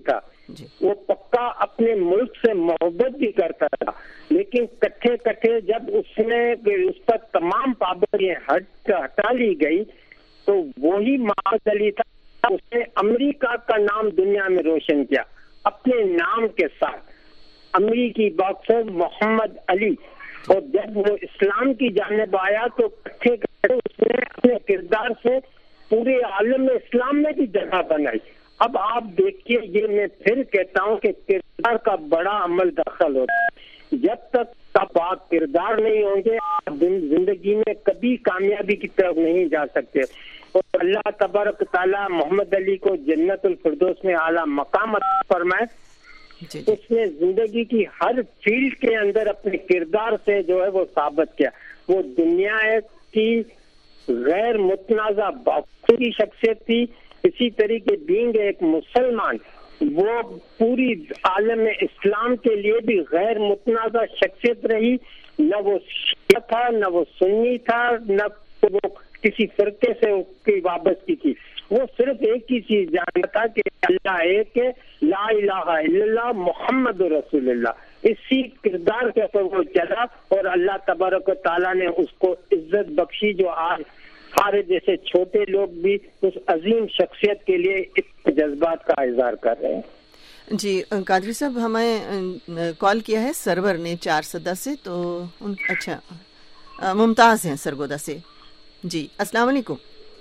وہ پکا اپنے ملک سے محبت بھی کرتا تھا، لیکن کٹھے کٹھے جب اس نے اس پر تمام پابندیاں ہٹ ہٹا لی گئی تو وہی محمد علی تھا، اس نے امریکہ کا نام دنیا میں روشن کیا اپنے نام کے ساتھ، امریکی باکسر محمد علی. اور جب وہ اسلام کی جانب آیا تو کٹھے کٹھے اس نے اپنے کردار سے پورے عالم اسلام میں بھی جگہ بنائی. اب آپ دیکھیے، یہ میں پھر کہتا ہوں کہ کردار کا بڑا عمل دخل ہوتا ہے. جب تک آپ پاک کردار نہیں ہوں گے آپ زندگی میں کبھی کامیابی کی طرف نہیں جا سکتے. اور اللہ تبارک تعالیٰ محمد علی کو جنت الفردوس میں اعلیٰ مقام عطا فرمائے. اس نے زندگی کی ہر فیلڈ کے اندر اپنے کردار سے جو ہے وہ ثابت کیا. وہ دنیا کی غیر متنازع باقی شخصیت تھی. اسی طریقے بینگ ایک مسلمان وہ پوری عالم اسلام کے لیے بھی غیر متنازع شخصیت رہی. نہ وہ شیعہ تھا، نہ وہ سنی تھا، نہ وہ کسی فرقے سے اس کی وابستگی تھی. وہ صرف ایک ہی چیز جانتا تھا کہ اللہ ایک ہے، لا الہ الا اللہ محمد رسول اللہ. اسی کردار کے اوپر وہ چلا اور اللہ تبارک و تعالیٰ نے اس کو عزت بخشی، جو آج ہمارے جیسے چھوٹے لوگ بھی اس عظیم شخصیت کے لیے اس جذبات کا اظہار کر رہے ہیں. جی قادری صاحب، ہمیں کال کیا ہے سرور نے چار سدہ سے، تو ان اچھا ممتاز ہیں سرگودا سے. جی السلام علیکم.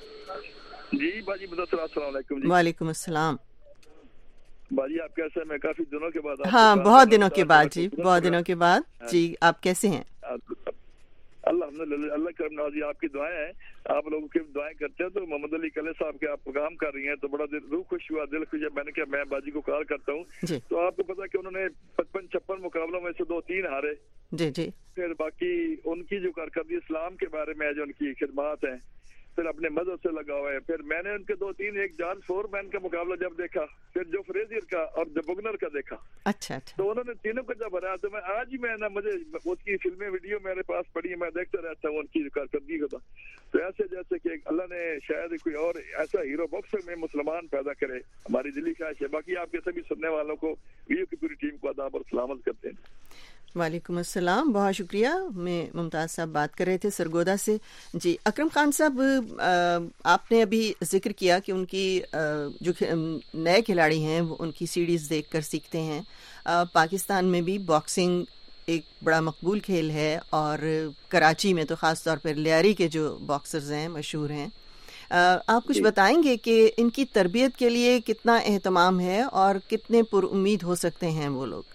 جی باجی مدثر السلام علیکم. جی وعلیکم السلام. باجی آپ کیسے ہیں؟ میں کافی دنوں کے بعد. ہاں بہت دنوں کے بعد جی بہت دنوں کے بعد جی آپ کیسے ہیں؟ الحمدللہ اللہ کرم نوازی، آپ کی دعائیں ہیں، آپ لوگوں کی دعائیں کرتے ہیں. تو محمد علی کلے صاحب کے آپ پروگرام کر رہی ہیں تو بڑا روح خوش ہوا، دل خوش ہے. میں نے کہا میں باجی کو کال کرتا ہوں. تو آپ کو پتا کہ انہوں نے پچپن چھپن مقابلوں میں سے دو تین ہارے. جی جی پھر باقی ان کی جو کارکردگی اسلام کے بارے میں جو ان کی خدمات ہیں، پھر اپنے مذہب سے لگا ہوا ہے. پھر میں نے ان کے دو تین ایک جان فور مین کا مقابلہ جب دیکھا، پھر جو فریزیر کا اور جو بگنر کا دیکھا، اچھا اچھا تو انہوں نے تینوں کو جب ہرایا تو میں آج ہی میں نا مجھے اس کی فلمیں ویڈیو میرے پاس پڑی، میں دیکھتا رہتا ہوں ان کی کارکردگی کو. تو ایسے جیسے کہ اللہ نے شاید کوئی اور ایسا ہیرو باکسر میں مسلمان پیدا کرے، ہماری دلی خواہش ہے. باقی آپ کے سبھی سننے والوں کو، ویڈیو کی پوری ٹیم کو آداب اور سلامت کرتے ہیں. وعلیکم السلام، بہت شکریہ. میں ممتاز صاحب بات کر رہے تھے سرگودا سے. جی اکرم خان صاحب، آپ نے ابھی ذکر کیا کہ ان کی جو نئے کھلاڑی ہیں وہ ان کی سیریز دیکھ کر سیکھتے ہیں. پاکستان میں بھی باکسنگ ایک بڑا مقبول کھیل ہے، اور کراچی میں تو خاص طور پر لیاری کے جو باکسرز ہیں مشہور ہیں. آپ کچھ بتائیں گے کہ ان کی تربیت کے لیے کتنا اہتمام ہے اور کتنے پر امید ہو سکتے ہیں وہ لوگ؟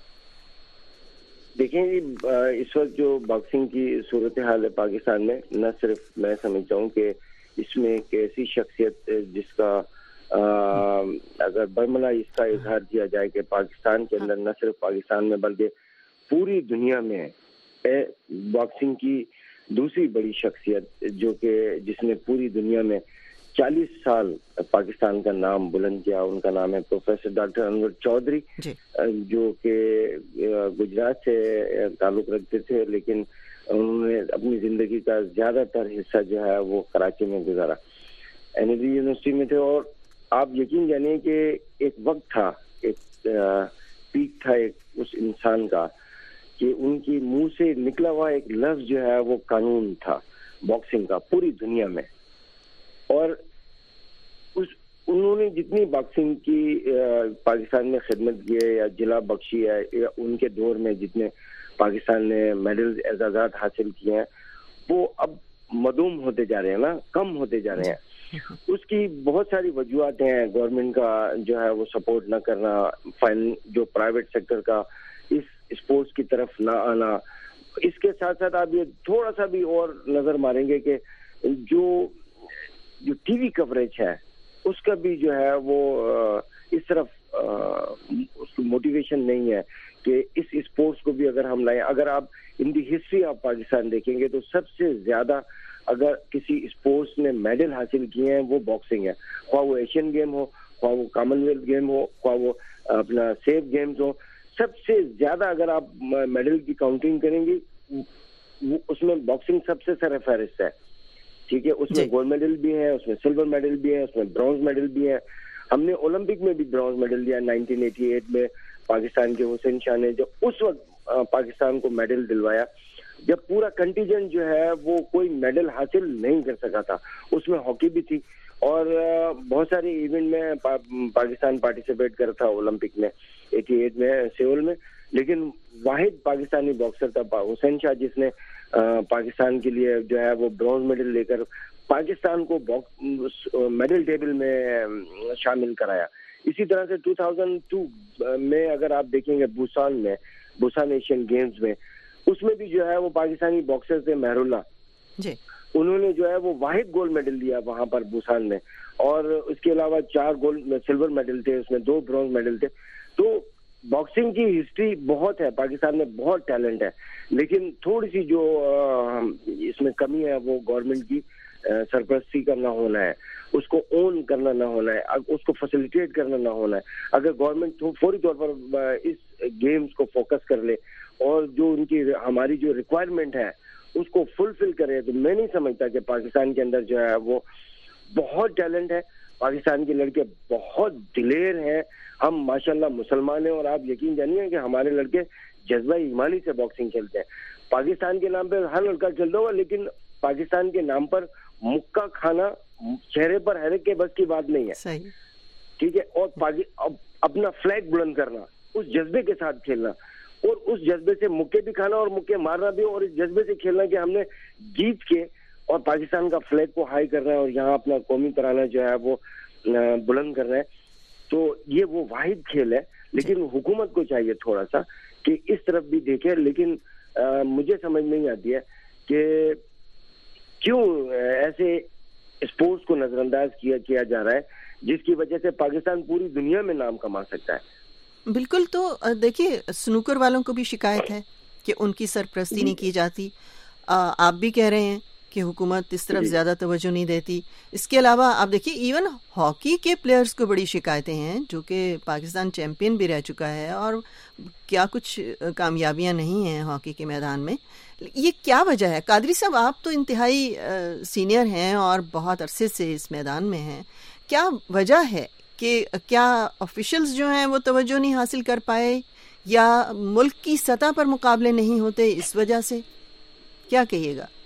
دیکھیں جی، اس وقت جو باکسنگ کی صورتحال ہے پاکستان میں، نہ صرف میں سمجھتا ہوں کہ اس میں ایک ایسی شخصیت جس کا اگر برملا اس کا اظہار کیا جائے کہ پاکستان کے اندر، نہ صرف پاکستان میں بلکہ پوری دنیا میں باکسنگ کی دوسری بڑی شخصیت جو کہ جس نے پوری دنیا میں چالیس سال پاکستان کا نام بلند کیا، ان کا نام ہے پروفیسر ڈاکٹر انور چودھری، جو کہ گجرات سے تعلق رکھتے تھے، لیکن انہوں نے اپنی زندگی کا زیادہ تر حصہ جو ہے وہ کراچی میں گزارا، این ایل یونیورسٹی میں تھے. اور آپ یقین جانیے کہ ایک وقت تھا، ایک پیک تھا ایک اس انسان کا کہ ان کی منہ سے نکلا ہوا ایک لفظ جو ہے وہ قانون تھا باکسنگ کا پوری دنیا میں. اور اس انہوں نے جتنی باکسنگ کی پاکستان میں خدمت کی ہے یا جلا بخشی ہے، یا ان کے دور میں جتنے پاکستان نے میڈلز اعزازات حاصل کیے ہیں، وہ اب مدوم ہوتے جا رہے ہیں نا، کم ہوتے جا رہے ہیں. اس کی بہت ساری وجوہات ہیں. گورنمنٹ کا جو ہے وہ سپورٹ نہ کرنا، فائن جو پرائیویٹ سیکٹر کا اس اسپورٹس کی طرف نہ آنا. اس کے ساتھ ساتھ آپ یہ تھوڑا سا بھی اور نظر ماریں گے کہ جو جو ٹی وی کوریج ہے اس کا بھی جو ہے وہ اس طرف اس کی موٹیویشن نہیں ہے کہ اس اسپورٹس کو بھی اگر ہم لائیں. اگر آپ in the history of Pakistan دیکھیں گے تو سب سے زیادہ اگر کسی اسپورٹس نے میڈل حاصل کیے ہیں وہ باکسنگ ہے، خواہ وہ ایشین گیم ہو، خواہ وہ کامن ویلتھ گیم ہو، خواہ وہ اپنا سیف گیمز ہو. سب سے زیادہ اگر آپ میڈل کی کاؤنٹنگ کریں گے اس میں باکسنگ سب سے سر فہرست ہے. ٹھیک ہے، اس میں گولڈ میڈل بھی ہے، اس میں سلور میڈل بھی ہے، اس میں برونز میڈل بھی ہے. ہم نے اولمپک میں بھی برانز میڈل لیا نائنٹین ایٹی ایٹ میں پاکستان کے حسین شاہ نے، جو اس وقت پاکستان کو میڈل دلوایا جب پورا کنٹیجنٹ جو ہے وہ کوئی میڈل حاصل نہیں کر سکا تھا. اس میں ہاکی بھی تھی اور بہت سارے ایونٹ میں پاکستان پارٹیسپیٹ کرا تھا اولمپک میں ایٹی ایٹ میں سیول میں. لیکن واحد پاکستانی باکسر تھا حسین شاہ جس نے پاکستان کے لیے جو ہے وہ برانز میڈل لے کر پاکستان کو میڈل ٹیبل میں شامل کرایا. اسی طرح سے ٹو تھاؤزینڈ ٹو میں اگر آپ دیکھیں گے بوسان میں بوسان ایشین گیمز میں اس میں بھی جو ہے وہ پاکستانی باکسر تھے مہر اللہ جی، انہوں نے جو ہے وہ واحد گولڈ میڈل لیا وہاں پر بوسان میں، اور اس کے علاوہ چار گولڈ سلور میڈل تھے، اس میں دو برونز میڈل تھے. تو باکسنگ کی ہسٹری بہت ہے پاکستان میں، بہت ٹیلنٹ ہے، لیکن تھوڑی سی جو اس میں کمی ہے وہ گورنمنٹ کی سرپرستی کا نہ ہونا ہے، اس کو اون کرنا نہ ہونا ہے، اس کو فیسیلیٹیٹ کرنا نہ ہونا ہے. اگر گورنمنٹ فوری طور پر اس گیمز کو فوکس کر لے اور جو ان کی ہماری جو ریکوائرمنٹ ہے اس کو فلفل کرے تو میں نہیں سمجھتا کہ پاکستان کے اندر جو ہے وہ بہت ٹیلنٹ ہے. پاکستان کے لڑکے بہت دلیر ہیں، ہم ماشاءاللہ مسلمان ہیں اور آپ یقین جانیے کہ ہمارے لڑکے جذبہ ایمانی سے باکسنگ کھیلتے ہیں. پاکستان کے نام پہ ہر لڑکا کھیلتا ہوگا، لیکن پاکستان کے نام پر مکہ کھانا چہرے پر ہر ایک کے بس کی بات نہیں ہے، ٹھیک ہے. اور اپنا فلیگ بلند کرنا، اس جذبے کے ساتھ کھیلنا اور اس جذبے سے مکے بھی کھانا اور مکے مارنا بھی، اور اس جذبے سے کھیلنا کہ ہم نے جیت کے اور پاکستان کا فلیگ کو ہائی کرنا ہے اور یہاں اپنا قومی ترانہ جو ہے وہ بلند کرنا ہے. تو یہ وہ واحد کھیل ہے، لیکن حکومت کو چاہیے تھوڑا سا کہ اس طرف بھی دیکھے. لیکن مجھے سمجھ نہیں آتی ہے کہ کیوں ایسے اسپورٹس کو نظر انداز کیا کیا جا رہا ہے جس کی وجہ سے پاکستان پوری دنیا میں نام کما سکتا ہے. بالکل. تو دیکھیے سنوکر والوں کو بھی شکایت ہے کہ ان کی سرپرستی نہیں کی جاتی. آپ بھی کہہ رہے ہیں کہ حکومت اس طرف زیادہ توجہ نہیں دیتی. اس کے علاوہ آپ دیکھیے ایون ہاکی کے پلیئرز کو بڑی شکایتیں ہیں، جو کہ پاکستان چیمپئن بھی رہ چکا ہے اور کیا کچھ کامیابیاں نہیں ہیں ہاکی کے میدان میں. یہ کیا وجہ ہے؟ قادری صاحب آپ تو انتہائی سینئر ہیں اور بہت عرصے سے اس میدان میں ہیں. کیا وجہ ہے کہ کیا آفیشلز جو ہیں وہ توجہ نہیں حاصل کر پائے یا ملک کی سطح پر مقابلے نہیں ہوتے اس وجہ سے؟ کیا کہیے گا؟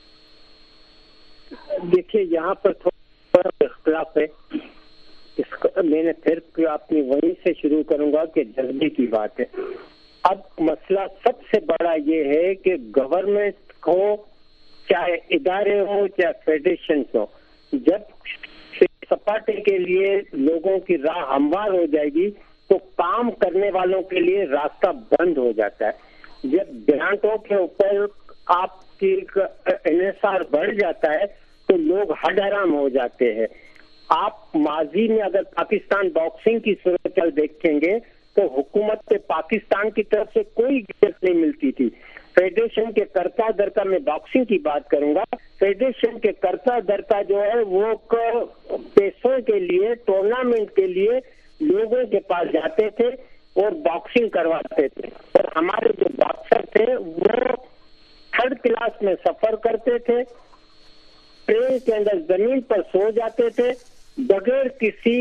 دیکھیے یہاں پر تھوڑا اختلاف ہے. اس کا میں نے پھر اپنی وہیں سے شروع کروں گا کہ جذبے کی بات ہے. اب مسئلہ سب سے بڑا یہ ہے کہ گورنمنٹ کو چاہے ادارے ہوں چاہے فیڈریشن ہو، جب سپاٹے کے لیے لوگوں کی راہ ہموار ہو جائے گی تو کام کرنے والوں کے لیے راستہ بند ہو جاتا ہے. جب گرانٹوں کے اوپر آپ کی انحصار بڑھ جاتا ہے تو لوگ ہڈ حرام ہو جاتے ہیں. آپ ماضی میں اگر پاکستان باکسنگ کی صورتحال دیکھیں گے تو حکومت پاکستان کی طرف سے کوئی اجازت نہیں ملتی تھی. فیڈریشن کے کرتا درتا میں باکسنگ کی بات کروں گا، فیڈریشن کے کرتا درتا جو ہے وہ پیسوں کے لیے ٹورنامنٹ کے لیے لوگوں کے پاس جاتے تھے اور باکسنگ کرواتے تھے. اور ہمارے جو باکسر تھے وہ تھرڈ کلاس میں سفر کرتے تھے، ٹرین کے اندر زمین پر سو جاتے تھے، بغیر کسی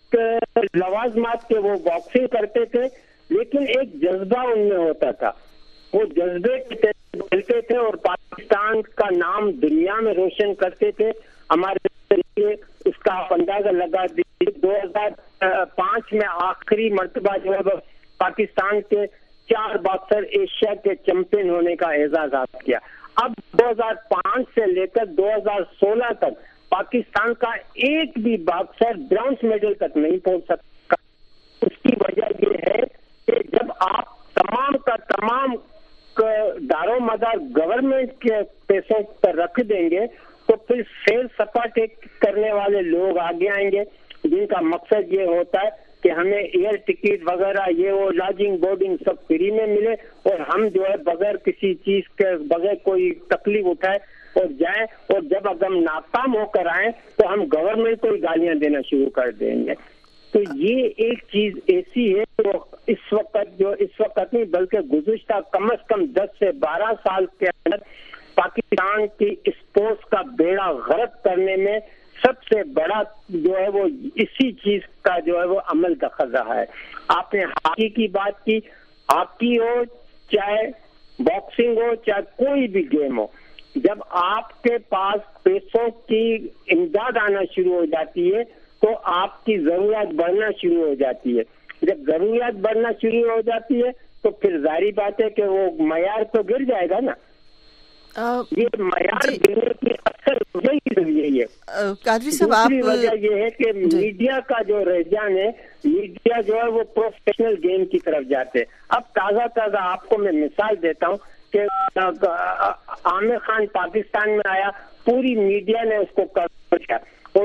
لوازمات کے وہ باکسنگ کرتے تھے. لیکن ایک جذبہ ان میں ہوتا تھا، وہ جذبے کے تحت کھیلتے تھے اور پاکستان کا نام دنیا میں روشن کرتے تھے. ہمارے لیے اس کا آپ اندازہ لگا دیجیے، دو ہزار پانچ میں آخری مرتبہ جو ہے پاکستان کے چار باکسر ایشیا کے چیمپئن ہونے کا اعزاز حاصل کیا. اب دو ہزار پانچ سے لے کر دو ہزار سولہ تک پاکستان کا ایک بھی باکسر برونز میڈل تک نہیں پہنچ سکتا. اس کی وجہ یہ ہے کہ جب آپ تمام کا تمام دارو مدار گورنمنٹ کے پیسوں پر رکھ دیں گے تو پھر سیل سپاٹے کرنے والے لوگ آگے آئیں گے جن کا مقصد یہ ہوتا ہے کہ ہمیں ایئر ٹکٹ وغیرہ یہ وہ لاجنگ بورڈنگ سب فری میں ملے اور ہم جو ہے بغیر کسی چیز کے بغیر کوئی تکلیف اٹھائے اور جائیں، اور جب اگر ہم ناکام ہو کر آئیں تو ہم گورنمنٹ کو ہی گالیاں دینا شروع کر دیں گے. تو یہ ایک چیز ایسی ہے جو اس وقت جو اس وقت نہیں بلکہ گزشتہ کم از کم دس سے بارہ سال کے اندر پاکستان کی اسپورٹس کا بیڑا غرق کرنے میں سب سے بڑا جو ہے وہ اسی چیز کا جو ہے وہ عمل دخل رہا ہے. آپ نے ہاکی کی بات کی, ہاکی ہو چاہے باکسنگ ہو چاہے کوئی بھی گیم ہو, جب آپ کے پاس پیسوں کی امداد آنا شروع ہو جاتی ہے تو آپ کی ضرورت بڑھنا شروع ہو جاتی ہے. جب ضرورت بڑھنا شروع ہو جاتی ہے تو پھر ظاہری بات ہے کہ وہ معیار تو گر جائے گا نا. یہ معیار گرنے کی اکثر وجہ یہی ہے. قادری صاحب, آپ وجہ یہ ہے کہ میڈیا کا جو رجحان ہے, میڈیا جو ہے وہ پروفیشنل گیم کی طرف جاتے ہیں. اب تازہ تازہ آپ کو میں مثال دیتا ہوں کہ عامر خان پاکستان میں آیا, پوری میڈیا نے اس کو کور کیا, اور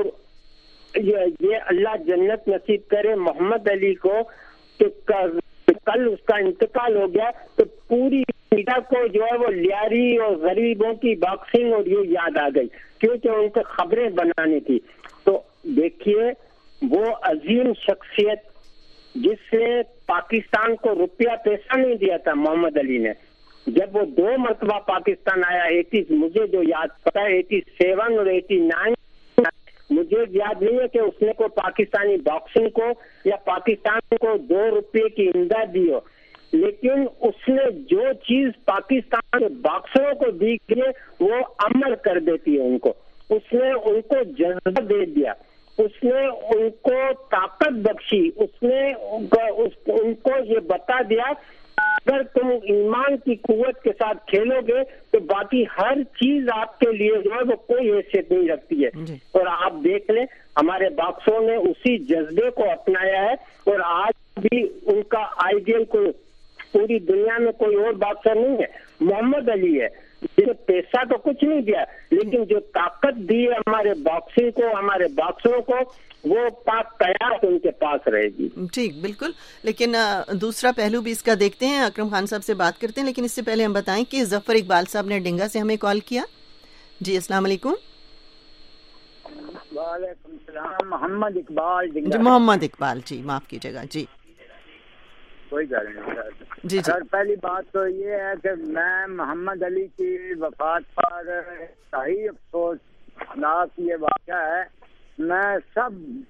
یہ اللہ جنت نصیب کرے محمد علی کو کہ کل اس کا انتقال ہو گیا تو پوری میڈیا کو جو ہے وہ لیاری اور غریبوں کی باکسنگ اور یہ یاد آ گئی, کیونکہ ان کو خبریں بنانی تھی. تو دیکھیے وہ عظیم شخصیت جس نے پاکستان کو روپیہ پیسہ نہیں دیا تھا, محمد علی نے, جب وہ دو مرتبہ پاکستان آیا, ایٹی مجھے جو یاد پتا ہے ایٹی سیون اور ایٹی نائن, مجھے یاد نہیں ہے کہ اس نے کو پاکستانی باکسنگ کو یا پاکستان کو دو روپے کی امداد دی ہو, لیکن اس نے جو چیز پاکستان کے باکسروں کو دی ہے وہ عمل کر دیتی ہے ان کو. اس نے ان کو جذبہ دے دیا, اس نے ان کو طاقت بخشی, اس نے ان کو یہ بتا دیا اگر تم ایمان کی قوت کے ساتھ کھیلو گے تو باقی ہر چیز آپ کے لیے جو ہے وہ کوئی حیثیت نہیں رکھتی ہے. اور آپ دیکھ لیں ہمارے باکسروں نے اسی جذبے کو اپنایا ہے, اور آج بھی ان کا آئیڈیل کوئی پوری دنیا میں کوئی اور باکسر نہیں ہے, محمد علی ہے, جسے پیسہ تو کچھ نہیں دیا لیکن جو طاقت دی ہے ہمارے باکسنگ کو, ہمارے باکسروں کو, وہ پاک قیاس ان کے پاس رہے گی. ٹھیک, بالکل. لیکن دوسرا پہلو بھی اس کا دیکھتے ہیں, اکرم خان صاحب سے بات کرتے ہیں, لیکن اس سے پہلے ہم بتائیں کہ ظفر اقبال صاحب نے ڈنگا سے ہمیں کال کیا. جی السلام علیکم. وعلیکم السلام. محمد اقبال ڈنگا. جی محمد اقبال, جی معاف کیجیے گا. جی کوئی بات نہیں. جی سر پہلی بات تو یہ ہے کہ میں محمد علی کی وفات پر صحیح افسوس ناک یہ واقعہ ہے, میں سب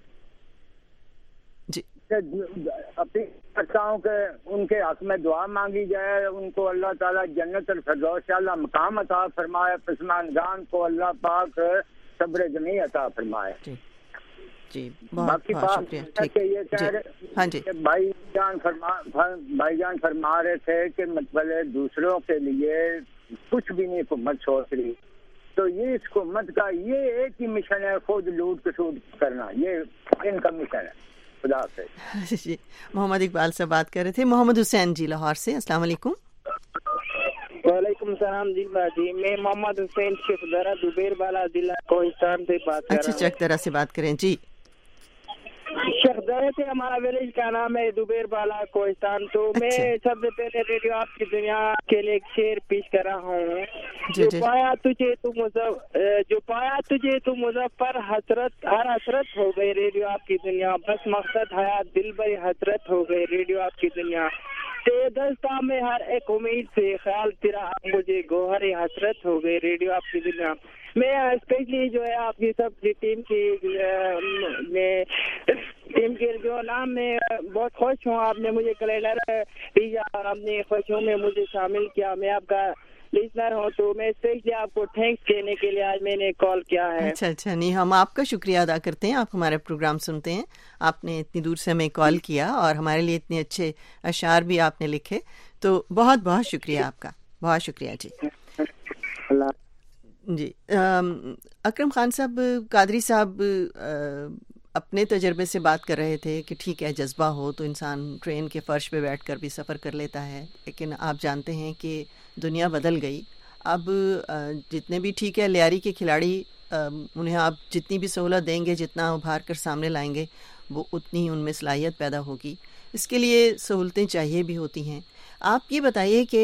جی اپیل کرتا ہوں کہ ان کے حق میں دعا مانگی جائے, ان کو اللہ تعالیٰ جنت الفردوس اللہ مقام عطا فرمائے, پسماندگان کو اللہ پاک صبر جمیع عطا فرمائے. جی بہت بہت شکریہ. ہاں جی, بھائی جان فرما بھائی جان فرما رہے تھے کہ مطلب دوسروں کے لیے کچھ بھی نہیں حکومت سوچ رہی, تو یہ اس حکومت کا یہ ایک ہی مشن ہے, خود لوٹ کسوٹ کرنا, یہ ان کا مشن ہے. خدا حافظ. جی محمد اقبال سے بات کر رہے تھے. محمد حسین جی لاہور سے, السلام علیکم. وعلیکم السلام. جی جی میں محمد حسین شیخ دوبیر بالا ضلع کوہستان سے بات کر رہا ہوں. اچھا چک درا سے بات کریں. جی شخدرے سے ہمارا ولیج کا نام ہے دوبیر بالا کوہستان. تو میں سب سے پہلے ریڈیو آپ کی دنیا کے لیے ایک شعر پیش کر رہا ہوں. جو پایا تجھے تو جو پایا تجھے تو مظفر حسرت ہر حسرت ہو گئی ریڈیو آپ کی دنیا, بس مقصد حیات دل بری حسرت ہو گئی ریڈیو آپ کی دنیا. تیرے دستہ میں ہر ایک امید سے خیال تیرا مجھے گوہر حسرت ہو گئی ریڈیو آپ کی دنیا. میں اسپیشلی جو ہے آپ کی سب کی ٹیم کی میں ٹیم کے جو نام میں بہت خوش ہوں. آپ نے مجھے کیلنڈر بھیجا اور اپنی خوشیوں میں مجھے شامل کیا. میں آپ کا لسنر ہوں, تو میں اسپیشلی آپ کو تھینکس کہنے کے لیے آج میں نے کال کیا ہے. اچھا اچھا نہیں, ہم آپ کا شکریہ ادا کرتے ہیں. آپ ہمارے پروگرام سنتے ہیں, آپ نے اتنی دور سے ہمیں کال کیا اور ہمارے لیے اتنے اچھے اشعار بھی آپ نے لکھے, تو بہت بہت شکریہ آپ کا, بہت شکریہ. جی اللہ جی اکرم خان صاحب, قادری صاحب اپنے تجربے سے بات کر رہے تھے کہ ٹھیک ہے جذبہ ہو تو انسان ٹرین کے فرش پہ بیٹھ کر بھی سفر کر لیتا ہے, لیکن آپ جانتے ہیں کہ دنیا بدل گئی. اب جتنے بھی ٹھیک ہے لیاری کے کھلاڑی, انہیں آپ جتنی بھی سہولت دیں گے, جتنا ابھار کر سامنے لائیں گے, وہ اتنی ہی ان میں صلاحیت پیدا ہوگی. اس کے لیے سہولتیں چاہیے بھی ہوتی ہیں. آپ یہ بتائیے کہ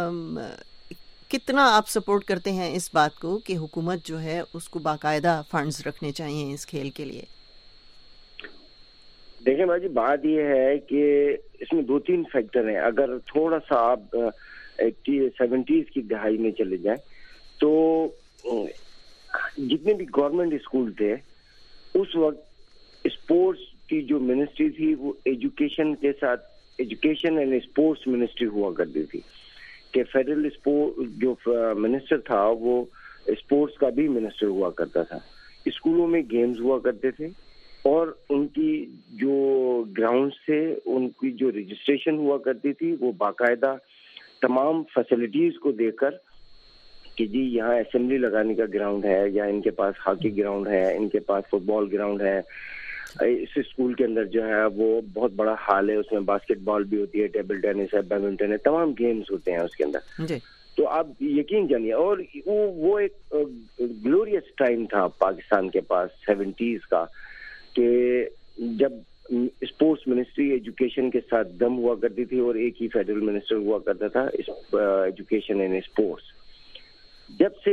کتنا آپ سپورٹ کرتے ہیں اس بات کو کہ حکومت جو ہے اس کو باقاعدہ فنڈز رکھنے چاہیے اس کھیل کے لیے؟ دیکھیں بھائی جی, بات یہ ہے کہ اس میں دو تین فیکٹر ہیں. اگر تھوڑا سا آپ سیونٹیز کی دہائی میں چلے جائیں تو جتنے بھی گورنمنٹ اسکول تھے اس وقت اسپورٹس کی جو منسٹری تھی وہ ایجوکیشن کے ساتھ ایجوکیشن اینڈ اسپورٹس منسٹری ہوا کرتی تھی, کہ فیڈرل اسپورٹ جو منسٹر تھا وہ اسپورٹس کا بھی منسٹر ہوا کرتا تھا. اسکولوں میں گیمز ہوا کرتے تھے اور ان کی جو گراؤنڈ سے ان کی جو رجسٹریشن ہوا کرتی تھی وہ باقاعدہ تمام فیسلٹیز کو دیکھ کر کہ جی یہاں اسمبلی لگانے کا گراؤنڈ ہے, یا ان کے پاس ہاکی گراؤنڈ ہے, ان کے پاس فٹ بال گراؤنڈ ہے, اس اسکول کے اندر جو ہے وہ بہت بڑا ہال ہے, اس میں باسکٹ بال بھی ہوتی ہے, ٹیبل ٹینس ہے, بیڈمنٹن ہے, تمام گیمز ہوتے ہیں اس کے اندر. تو آپ یقین جانیے, اور وہ ایک گلوریس ٹائم تھا پاکستان کے پاس سیونٹیز کا, کہ جب اسپورٹس منسٹری ایجوکیشن کے ساتھ دم ہوا کرتی تھی اور ایک ہی فیڈرل منسٹر ہوا کرتا تھا ایجوکیشن اینڈ اسپورٹس. جب سے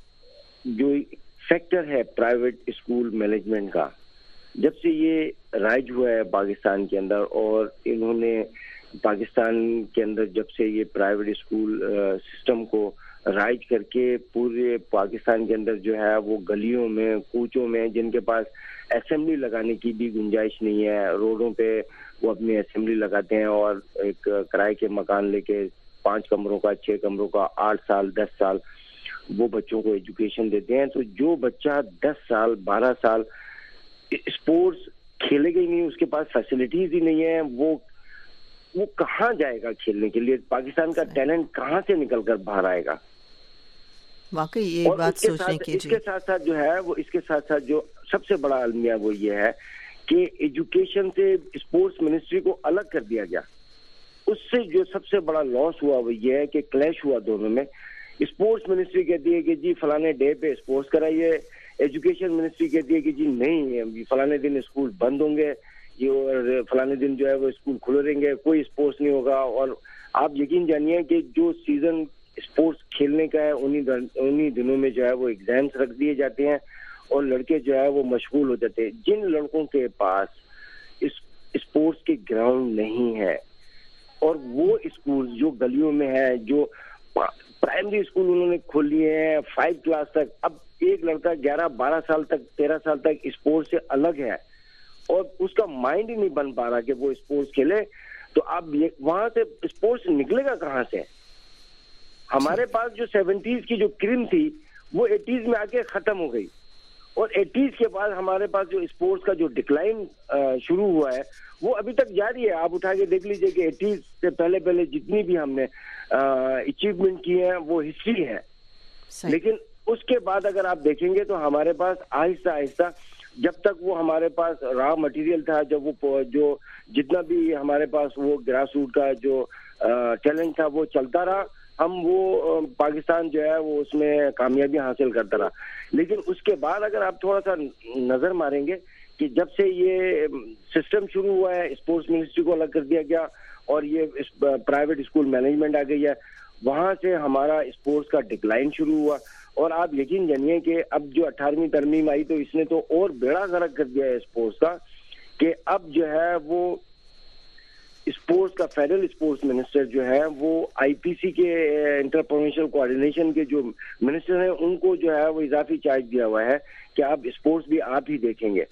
جو فیکٹر ہے پرائیویٹ اسکول مینجمنٹ کا, جب سے یہ رائج ہوا ہے پاکستان کے اندر, اور انہوں نے پاکستان کے اندر جب سے یہ پرائیویٹ اسکول سسٹم کو رائج کر کے پورے پاکستان کے اندر جو ہے وہ گلیوں میں کوچوں میں جن کے پاس اسمبلی لگانے کی بھی گنجائش نہیں ہے, روڈوں پہ وہ اپنی اسمبلی لگاتے ہیں اور ایک کرائے کے مکان لے کے پانچ کمروں کا, چھ کمروں کا, آٹھ سال دس سال وہ بچوں کو ایجوکیشن دیتے ہیں. تو جو بچہ دس سال بارہ سال اسپورٹس کھیلے گا ہی نہیں, اس کے پاس فیسلٹیز ہی نہیں ہے, وہ وہ کہاں جائے گا کھیلنے کے لیے؟ پاکستان کا ٹیلنٹ کہاں سے نکل کر باہر آئے گا؟ واقعی یہ بات سوچنے کی. اس کے ساتھ ساتھ جو ہے وہ اس کے ساتھ ساتھ جو سب سے بڑا المیہ وہ یہ ہے کہ ایجوکیشن سے اسپورٹس منسٹری کو الگ کر دیا گیا. اس سے جو سب سے بڑا لاس ہوا وہ یہ ہے کہ کلیش ہوا دونوں میں. اسپورٹس منسٹری کہتی ہے کہ جی فلانے ڈے پہ اسپورٹس کرائیے, ایجوکیشن منسٹری کہتی ہے کہ جی نہیں فلانے دن اسکول بند ہوں گے, یہ فلانے دن جو ہے وہ اسکول کھلے رہیں گے, کوئی اسپورٹس نہیں ہوگا. اور آپ یقین جانیے کہ جو سیزن اسپورٹس کھیلنے کا ہے انہی دنوں میں جو ہے وہ ایگزامس رکھ دیے جاتے ہیں اور لڑکے جو ہے وہ مشغول ہو جاتے ہیں. جن لڑکوں کے پاس اسپورٹس کے گراؤنڈ نہیں ہے اور وہ اسکول جو گلیوں میں ہے, جو پرائمری اسکول انہوں نے کھول لیے ہیں فائیو کلاس تک, اب ایک لڑکا گیارہ بارہ سال تک تیرہ سال تک اسپورٹس سے الگ ہے اور اس کا مائنڈ ہی نہیں بن پا رہا کہ وہ اسپورٹس کھیلے, تو اب وہاں سے اسپورٹس نکلے گا کہاں سے؟ ہمارے پاس جو سیونٹیز کی جو کریم تھی وہ ایٹیز میں آ کے ختم ہو گئی, اور ایٹیز کے بعد ہمارے پاس جو اسپورٹس کا جو ڈکلائن شروع ہوا ہے وہ ابھی تک جاری ہے. آپ اٹھا کے دیکھ لیجئے کہ ایٹیز سے پہلے پہلے جتنی بھی ہم نے اچیومنٹ کی ہیں وہ ہسٹری ہے, لیکن اس کے بعد اگر آپ دیکھیں گے تو ہمارے پاس آہستہ آہستہ جب تک وہ ہمارے پاس را مٹیریل تھا, جب وہ جو جتنا بھی ہمارے پاس وہ گراس روٹ کا جو ٹیلنٹ تھا وہ چلتا رہا, ہم وہ پاکستان جو ہے وہ اس میں کامیابی حاصل کرتا رہا. لیکن اس کے بعد اگر آپ تھوڑا سا نظر ماریں گے کہ جب سے یہ سسٹم شروع ہوا ہے, اسپورٹس منسٹری کو الگ کر دیا گیا اور یہ پرائیویٹ اسکول مینجمنٹ آ گئی ہے, وہاں سے ہمارا اسپورٹس کا ڈکلائن شروع ہوا. اور آپ یقین جانیے کہ اب جو اٹھارہویں ترمیم آئی تو اس نے تو اور بیڑا غرق کر دیا ہے اسپورٹس کا, کہ اب جو ہے وہ اسپورٹس کا فیڈرل اسپورٹس منسٹر جو ہے وہ آئی پی سی کے انٹرپرونیشنل کوآرڈینیشن کے جو منسٹر ہیں ان کو جو ہے وہ اضافی چارج دیا ہوا ہے کہ آپ اسپورٹس بھی آپ ہی دیکھیں گے.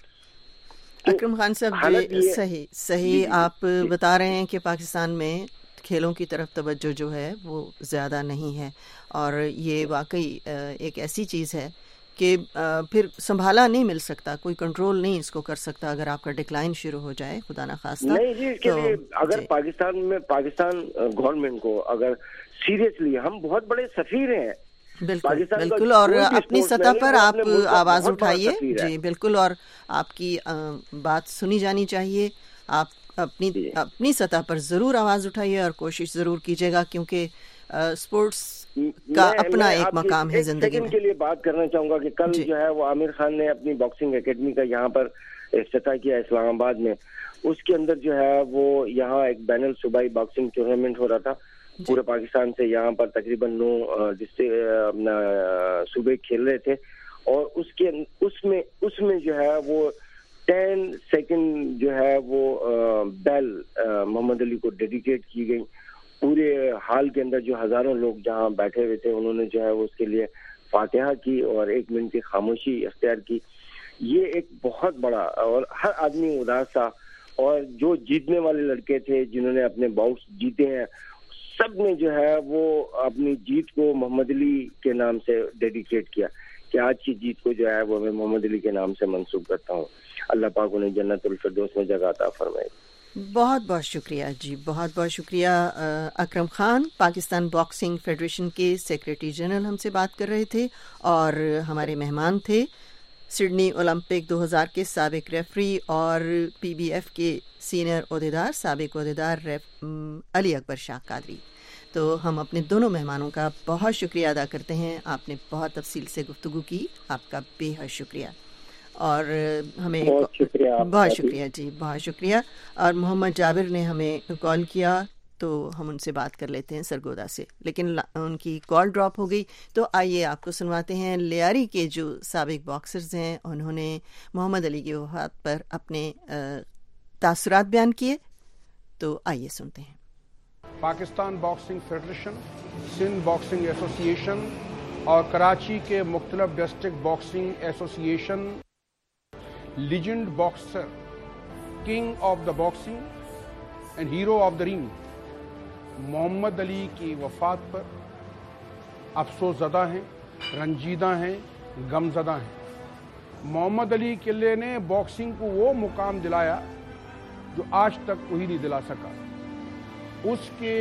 اکرم خان صاحب صحیح صحیح آپ بتا رہے ہیں کہ پاکستان میں کھیلوں کی طرف توجہ جو ہے وہ زیادہ نہیں ہے, اور یہ واقعی ایک ایسی چیز ہے کہ پھر سنبھالا نہیں مل سکتا, کوئی کنٹرول نہیں اس کو کر سکتا اگر آپ کا ڈکلائن شروع ہو جائے خدا نخواستہ. نہیں جی, اس کے لیے اگر پاکستان میں پاکستان گورنمنٹ کو اگر سیریسلی, ہم بہت بڑے سفیر ہیں بالکل بالکل, اور اپنی سطح پر آپ آواز اٹھائیے. جی بالکل, اور آپ کی بات سنی جانی چاہیے. آپ اپنی اپنی سطح پر ضرور آواز اٹھائیے اور کوشش ضرور کیجیے گا, کیونکہ اسپورٹس کا اپنا ایک مقام ہے زندگی میں. کے لیے بات کرنا چاہوں گا کہ کل جو ہے وہ عامر خان نے اپنی باکسنگ اکیڈمی کا یہاں پر افتتاح کیا اسلام آباد میں. اس کے اندر جو ہے وہ یہاں ایک بین الصوبائی باکسنگ ٹورنامنٹ ہو رہا تھا پورے پاکستان سے. یہاں پر تقریباً نو ڈسٹرکٹ صوبے کھیل رہے تھے, اور اس کے اس میں اس میں جو ہے وہ ٹین سیکنڈ جو ہے وہ بیل محمد علی کو ڈیڈیکیٹ کی گئی. پورے ہال کے اندر جو ہزاروں لوگ جہاں بیٹھے ہوئے تھے انہوں نے جو ہے وہ اس کے لیے فاتحہ کی اور ایک منٹ کی خاموشی اختیار کی. یہ ایک بہت بڑا, اور ہر آدمی اداس تھا, اور جو جیتنے والے لڑکے تھے جنہوں نے اپنے باؤٹس جیتے ہیں, سب نے جو ہے وہ اپنی جیت کو محمد علی کے نام سے ڈیڈیکیٹ کیا کہ آج کی جیت کو جو ہے وہ میں محمد علی کے نام سے منسوب کرتا ہوں. اللہ پاک انہیں جنت الفردوس میں جگہ عطا فرمائے. بہت بہت شکریہ جی, بہت بہت شکریہ. اکرم خان پاکستان باکسنگ فیڈریشن کے سیکریٹری جنرل ہم سے بات کر رہے تھے, اور ہمارے مہمان تھے سڈنی اولمپک دو ہزار کے سابق ریفری اور پی بی ایف کے سینئر عہدیدار سابق عہدیدار علی اکبر شاہ قادری. تو ہم اپنے دونوں مہمانوں کا بہت شکریہ ادا کرتے ہیں, آپ نے بہت تفصیل سے گفتگو کی, آپ کا بے حد شکریہ. اور ہمیں بہت شکریہ بہت شکریہ جی, بہت شکریہ. اور محمد جابر نے ہمیں کال کیا تو ہم ان سے بات کر لیتے ہیں سرگودا سے, لیکن ان کی کال ڈراپ ہو گئی. تو آئیے آپ کو سنواتے ہیں لیاری کے جو سابق باکسرز ہیں, انہوں نے محمد علی کی وفات پر اپنے تاثرات بیان کیے. تو آئیے سنتے ہیں. Pakistan boxing federation, Sindh boxing association اور کراچی کے مختلف district boxing association legend boxer, king of the boxing and hero of the ring Muhammad علی کی وفات پر افسوس زدہ ہیں, رنجیدہ ہیں, غم زدہ ہیں. محمد علی قلعے نے باکسنگ کو وہ مقام دلایا جو آج تک کوئی نہیں دلا سکا. اس کے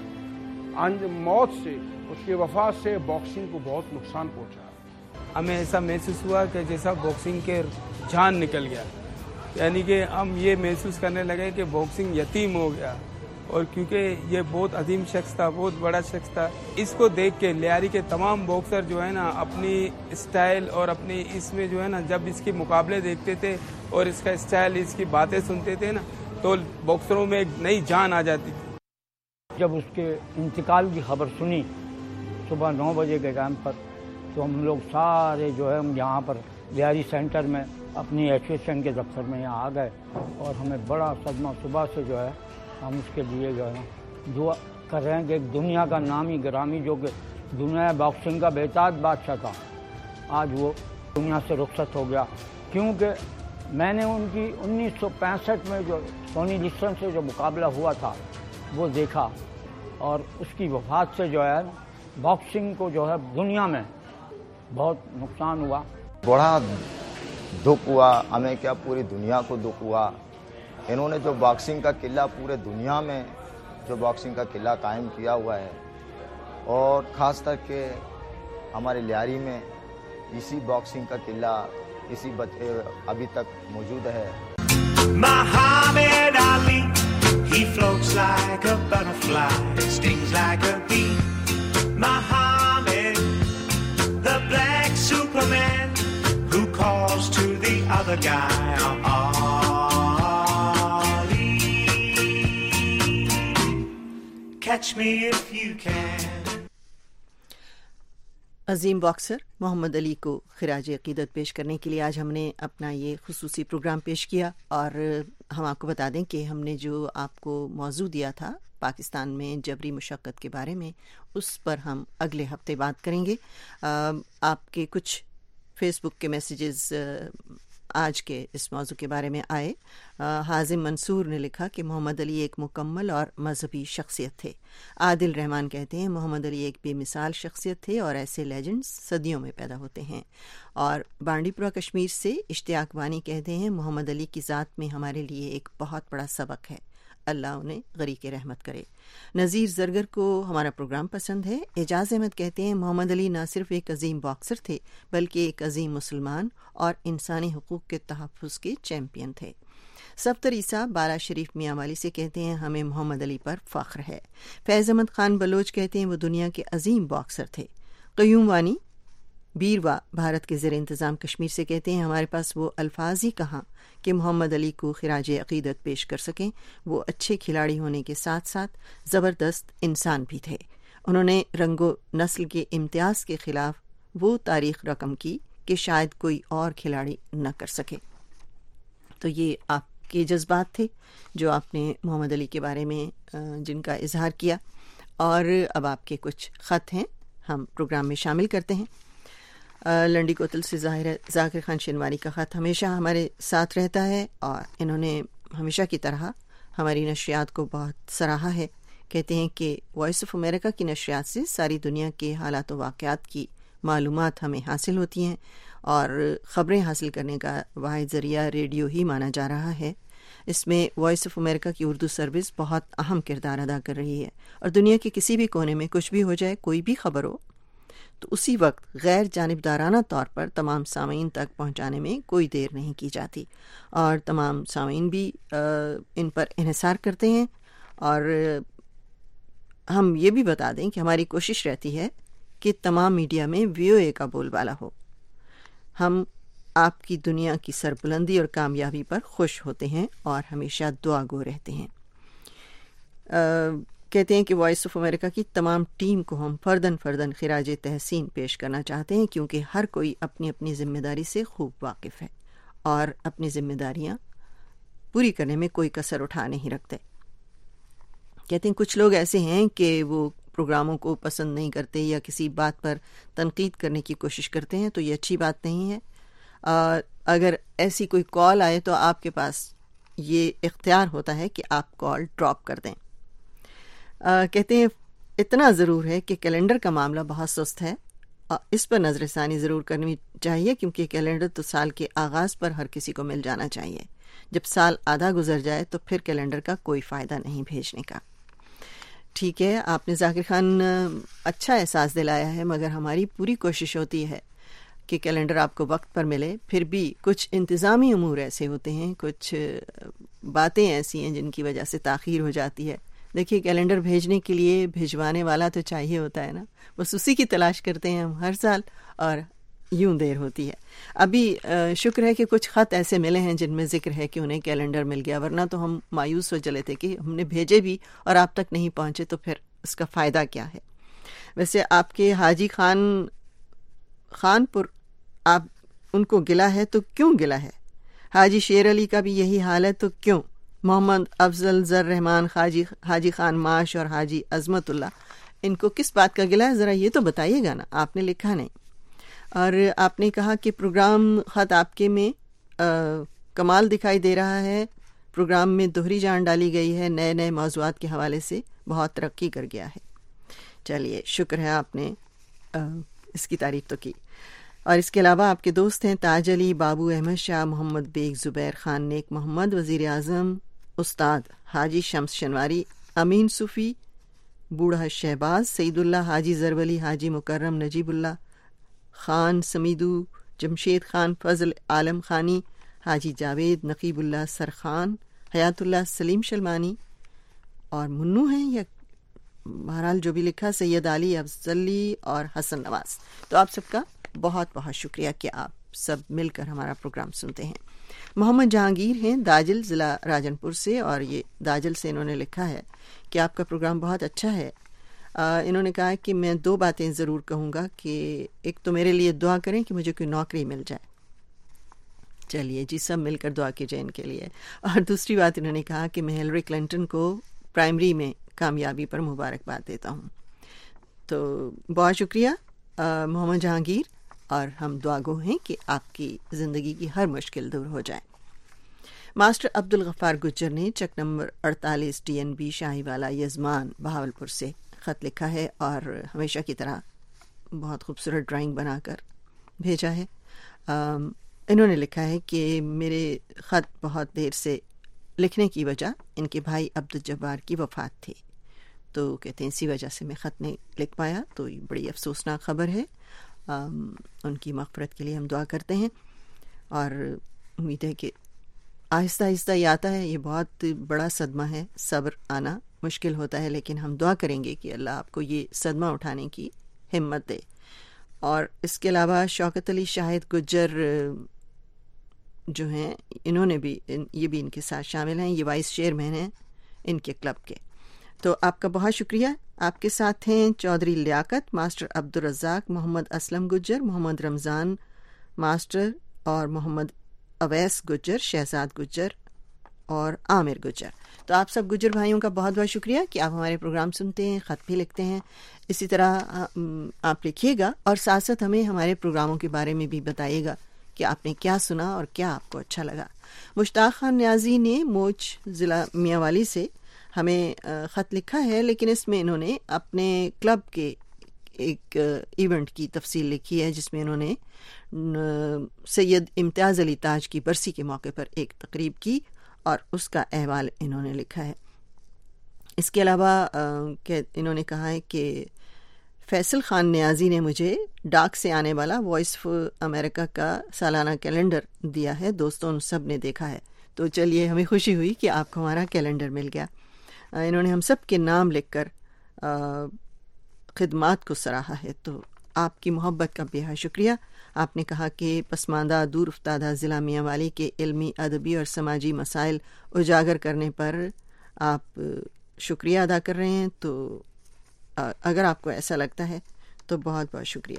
موت سے, اس کے وفات سے باکسنگ کو بہت نقصان پہنچا. ہمیں ایسا محسوس ہوا کہ جیسا باکسنگ کے جان نکل گیا, یعنی کہ ہم یہ محسوس کرنے لگے کہ باکسنگ یتیم ہو گیا. اور کیونکہ یہ بہت عظیم شخص تھا, بہت بڑا شخص تھا, اس کو دیکھ کے لیاری کے تمام باکسر جو ہے نا اپنی اسٹائل اور اپنی اس میں جو ہے نا جب اس کے مقابلے دیکھتے تھے اور اس کا اسٹائل, اس کی باتیں سنتے تھے نا, تو باکسروں میں ایک نئی جان آ جاتی تھی. جب اس کے انتقال کی خبر سنی صبح نو بجے کے ٹائم پر, تو ہم لوگ سارے جو ہے ہم یہاں پر لیاری سینٹر میں اپنی ایسوسیشن کے دفتر میں یہاں آ گئے, اور ہمیں بڑا صدمہ. صبح سے جو ہے ہم اس کے لیے جو ہے دعا کر رہے ہیں کہ ایک دنیا کا نامی گرامی جو کہ دنیا باکسنگ کا بےتاج بادشاہ تھا, آج وہ دنیا سے رخصت ہو گیا. کیونکہ میں نے ان کی انیس سو پینسٹھ میں جو سونی لسٹن سے جو مقابلہ ہوا تھا وہ دیکھا, اور اس کی وفات سے جو ہے باکسنگ کو جو ہے دنیا میں بہت نقصان ہوا. بڑا دکھ ہوا ہمیں, کیا پوری دنیا کو دکھ ہوا. انہوں نے جو باکسنگ کا قلعہ پورے دنیا میں جو باکسنگ کا قلعہ قائم کیا ہوا ہے, اور خاص کر کے ہمارے لیاری میں اسی باکسنگ کا قلعہ اسی ابھی تک موجود ہے. Muhammad Ali, he floats like a butterfly, stings like a bee. Muhammad, the black Superman, who calls to the other guy, Ali. Catch me if you can. عظیم باکسر محمد علی کو خراج عقیدت پیش کرنے کے لیے آج ہم نے اپنا یہ خصوصی پروگرام پیش کیا. اور ہم آپ کو بتا دیں کہ ہم نے جو آپ کو موضوع دیا تھا پاکستان میں جبری مشقت کے بارے میں, اس پر ہم اگلے ہفتے بات کریں گے. آپ کے کچھ فیس بک کے میسیجز آج کے اس موضوع کے بارے میں آئے. حازم منصور نے لکھا کہ محمد علی ایک مکمل اور مذہبی شخصیت تھے. عادل رحمان کہتے ہیں محمد علی ایک بے مثال شخصیت تھے اور ایسے لیجنڈز صدیوں میں پیدا ہوتے ہیں. اور بانڈی پورہ کشمیر سے اشتیاق وانی کہتے ہیں محمد علی کی ذات میں ہمارے لیے ایک بہت بڑا سبق ہے, اللہ انہیں غریق رحمت کرے. نذیر زرگر کو ہمارا پروگرام پسند ہے. اعجاز احمد کہتے ہیں محمد علی نہ صرف ایک عظیم باکسر تھے بلکہ ایک عظیم مسلمان اور انسانی حقوق کے تحفظ کے چیمپئن تھے. صفتر عیسیٰ بالا شریف میاں والی سے کہتے ہیں ہمیں محمد علی پر فخر ہے. فیض احمد خان بلوچ کہتے ہیں وہ دنیا کے عظیم باکسر تھے. قیوم وانی بیروا بھارت کے زیر انتظام کشمیر سے کہتے ہیں ہمارے پاس وہ الفاظ ہی کہاں کہ محمد علی کو خراج عقیدت پیش کر سکیں. وہ اچھے کھلاڑی ہونے کے ساتھ ساتھ زبردست انسان بھی تھے. انہوں نے رنگ و نسل کے امتیاز کے خلاف وہ تاریخ رقم کی کہ شاید کوئی اور کھلاڑی نہ کر سکے. تو یہ آپ کے جذبات تھے جو آپ نے محمد علی کے بارے میں جن کا اظہار کیا. اور اب آپ کے کچھ خط ہیں ہم پروگرام میں شامل کرتے ہیں. لنڈی کوتل سے ظاہر ہے ذاکر خان شنواری کا خط ہمیشہ ہمارے ساتھ رہتا ہے اور انہوں نے ہمیشہ کی طرح ہماری نشریات کو بہت سراہا ہے. کہتے ہیں کہ وائس آف امریکہ کی نشریات سے ساری دنیا کے حالات و واقعات کی معلومات ہمیں حاصل ہوتی ہیں اور خبریں حاصل کرنے کا واحد ذریعہ ریڈیو ہی مانا جا رہا ہے. اس میں وائس آف امریکہ کی اردو سروس بہت اہم کردار ادا کر رہی ہے اور دنیا کے کسی بھی کونے میں کچھ بھی ہو جائے، کوئی بھی خبر ہو تو اسی وقت غیر جانبدارانہ طور پر تمام سامعین تک پہنچانے میں کوئی دیر نہیں کی جاتی اور تمام سامعین بھی ان پر انحصار کرتے ہیں. اور ہم یہ بھی بتا دیں کہ ہماری کوشش رہتی ہے کہ تمام میڈیا میں وی او اے کا بول بالا ہو. ہم آپ کی دنیا کی سربلندی اور کامیابی پر خوش ہوتے ہیں اور ہمیشہ دعا گو رہتے ہیں. کہتے ہیں کہ وائس آف امریکہ کی تمام ٹیم کو ہم فردن فردن خراج تحسین پیش کرنا چاہتے ہیں کیونکہ ہر کوئی اپنی اپنی ذمہ داری سے خوب واقف ہے اور اپنی ذمہ داریاں پوری کرنے میں کوئی کسر اٹھا نہیں رکھتے. کہتے ہیں کچھ لوگ ایسے ہیں کہ وہ پروگراموں کو پسند نہیں کرتے یا کسی بات پر تنقید کرنے کی کوشش کرتے ہیں، تو یہ اچھی بات نہیں ہے. اگر ایسی کوئی کال آئے تو آپ کے پاس یہ اختیار ہوتا ہے کہ آپ کال ڈراپ کر دیں. کہتے ہیں اتنا ضرور ہے کہ کیلنڈر کا معاملہ بہت سست ہے، اس پر نظر ثانی ضرور کرنی چاہیے کیونکہ کیلنڈر تو سال کے آغاز پر ہر کسی کو مل جانا چاہیے. جب سال آدھا گزر جائے تو پھر کیلنڈر کا کوئی فائدہ نہیں بھیجنے کا. ٹھیک ہے، آپ نے ذاکر خان اچھا احساس دلایا ہے، مگر ہماری پوری کوشش ہوتی ہے کہ کیلنڈر آپ کو وقت پر ملے. پھر بھی کچھ انتظامی امور ایسے ہوتے ہیں، کچھ باتیں ایسی ہیں جن کی وجہ سے تاخیر ہو جاتی ہے. دیکھیے کیلنڈر بھیجنے کے لیے بھیجوانے والا تو چاہیے ہوتا ہے نا، بس اسی کی تلاش کرتے ہیں ہم ہر سال اور یوں دیر ہوتی ہے. ابھی شکر ہے کہ کچھ خط ایسے ملے ہیں جن میں ذکر ہے کہ انہیں کیلنڈر مل گیا، ورنہ تو ہم مایوس ہو چلے تھے کہ ہم نے بھیجے بھی اور آپ تک نہیں پہنچے تو پھر اس کا فائدہ کیا ہے. ویسے آپ کے حاجی خان خان پور، آپ ان کو گلا ہے تو کیوں گلا ہے؟ حاجی شیر علی کا بھی یہی حال ہے تو کیوں؟ محمد افضل زر رحمان حاجی حاجی خان معاش اور حاجی عظمت اللہ، ان کو کس بات کا گلا ہے؟ ذرا یہ تو بتائیے گا نا. آپ نے لکھا نہیں. اور آپ نے کہا کہ پروگرام خط آپ کے میں آ, کمال دکھائی دے رہا ہے. پروگرام میں دوہری جان ڈالی گئی ہے، نئے نئے موضوعات کے حوالے سے بہت ترقی کر گیا ہے. چلیے شکر ہے، آپ نے آ, اس کی تعریف تو کی. اور اس کے علاوہ آپ کے دوست ہیں تاج علی، بابو احمد شاہ، محمد بیگ، زبیر خان نیک محمد، وزیر اعظم استاد حاجی شمس شنواری، امین صوفی، بوڑھا شہباز، سعید اللہ، حاجی زرولی، حاجی مکرم، نجیب اللہ خان، سمیدو، جمشید خان، فضل عالم خانی، حاجی جاوید، نقیب اللہ سرخان، حیات اللہ سلیم شلمانی اور منو ہیں یا بہرحال جو بھی لکھا، سید علی افضلی اور حسن نواز. تو آپ سب کا بہت بہت شکریہ کہ آپ سب مل کر ہمارا پروگرام سنتے ہیں. محمد جہانگیر ہیں داجل ضلع راجن پور سے، اور یہ داجل سے انہوں نے لکھا ہے کہ آپ کا پروگرام بہت اچھا ہے. آ, انہوں نے کہا کہ میں دو باتیں ضرور کہوں گا کہ ایک تو میرے لیے دعا کریں کہ مجھے کوئی نوکری مل جائے. چلیے جی، سب مل کر دعا کیجیے ان کے لیے. اور دوسری بات انہوں نے کہا کہ میں ہلری کلنٹن کو پرائمری میں کامیابی پر مبارکباد دیتا ہوں. تو بہت شکریہ آ, محمد جہانگیر، اور ہم دعا گو ہیں کہ آپ کی زندگی کی ہر مشکل دور ہو جائے. ماسٹر عبد الغفار گجر نے چک نمبر اڑتالیس ڈی این بی شاہی والا یزمان بہاولپور سے خط لکھا ہے اور ہمیشہ کی طرح بہت خوبصورت ڈرائنگ بنا کر بھیجا ہے. انہوں نے لکھا ہے کہ میرے خط بہت دیر سے لکھنے کی وجہ ان کے بھائی عبد الجبار کی وفات تھی، تو کہتے ہیں اسی وجہ سے میں خط نہیں لکھ پایا. تو یہ بڑی افسوسناک خبر ہے. ان کی مغفرت کے لیے ہم دعا کرتے ہیں اور امید ہے کہ آہستہ آہستہ یہ آتا ہے. یہ بہت بڑا صدمہ ہے، صبر آنا مشکل ہوتا ہے، لیکن ہم دعا کریں گے کہ اللہ آپ کو یہ صدمہ اٹھانے کی ہمت دے. اور اس کے علاوہ شوکت علی شاہد گجر جو ہیں، انہوں نے بھی یہ بھی ان کے ساتھ شامل ہیں، یہ وائس چیئرمین ہیں ان کے کلب کے. تو آپ کا بہت شکریہ. آپ کے ساتھ ہیں چودھری لیاقت، ماسٹر عبد الرزاق، محمد اسلم گجر، محمد رمضان ماسٹر اور محمد اویس گجر، شہزاد گجر اور عامر گجر. تو آپ سب گجر بھائیوں کا بہت بہت شکریہ کہ آپ ہمارے پروگرام سنتے ہیں، خط بھی لکھتے ہیں. اسی طرح آپ لکھیے گا اور ساتھ ساتھ ہمیں ہمارے پروگراموں کے بارے میں بھی بتائیے گا کہ آپ نے کیا سنا اور کیا آپ کو اچھا لگا. مشتاق خان نیازی نے موچ ضلع میاں والی سے ہمیں خط لکھا ہے، لیکن اس میں انہوں نے اپنے کلب کے ایک ایونٹ کی تفصیل لکھی ہے جس میں انہوں نے سید امتیاز علی تاج کی برسی کے موقع پر ایک تقریب کی اور اس کا احوال انہوں نے لکھا ہے. اس کے علاوہ انہوں نے کہا ہے کہ فیصل خان نیازی نے مجھے ڈاک سے آنے والا وائس آف امریکہ کا سالانہ کیلنڈر دیا ہے. دوستوں ان سب نے دیکھا ہے، تو چلیے ہمیں خوشی ہوئی کہ آپ کو ہمارا کیلنڈر مل گیا. انہوں نے ہم سب کے نام لکھ کر خدمات کو سراہا ہے، تو آپ کی محبت کا بے حد شکریہ. آپ نے کہا کہ پسماندہ دور افتادہ ضلع میاں والی کے علمی، ادبی اور سماجی مسائل اجاگر کرنے پر آپ شکریہ ادا کر رہے ہیں، تو اگر آپ کو ایسا لگتا ہے تو بہت بہت شکریہ.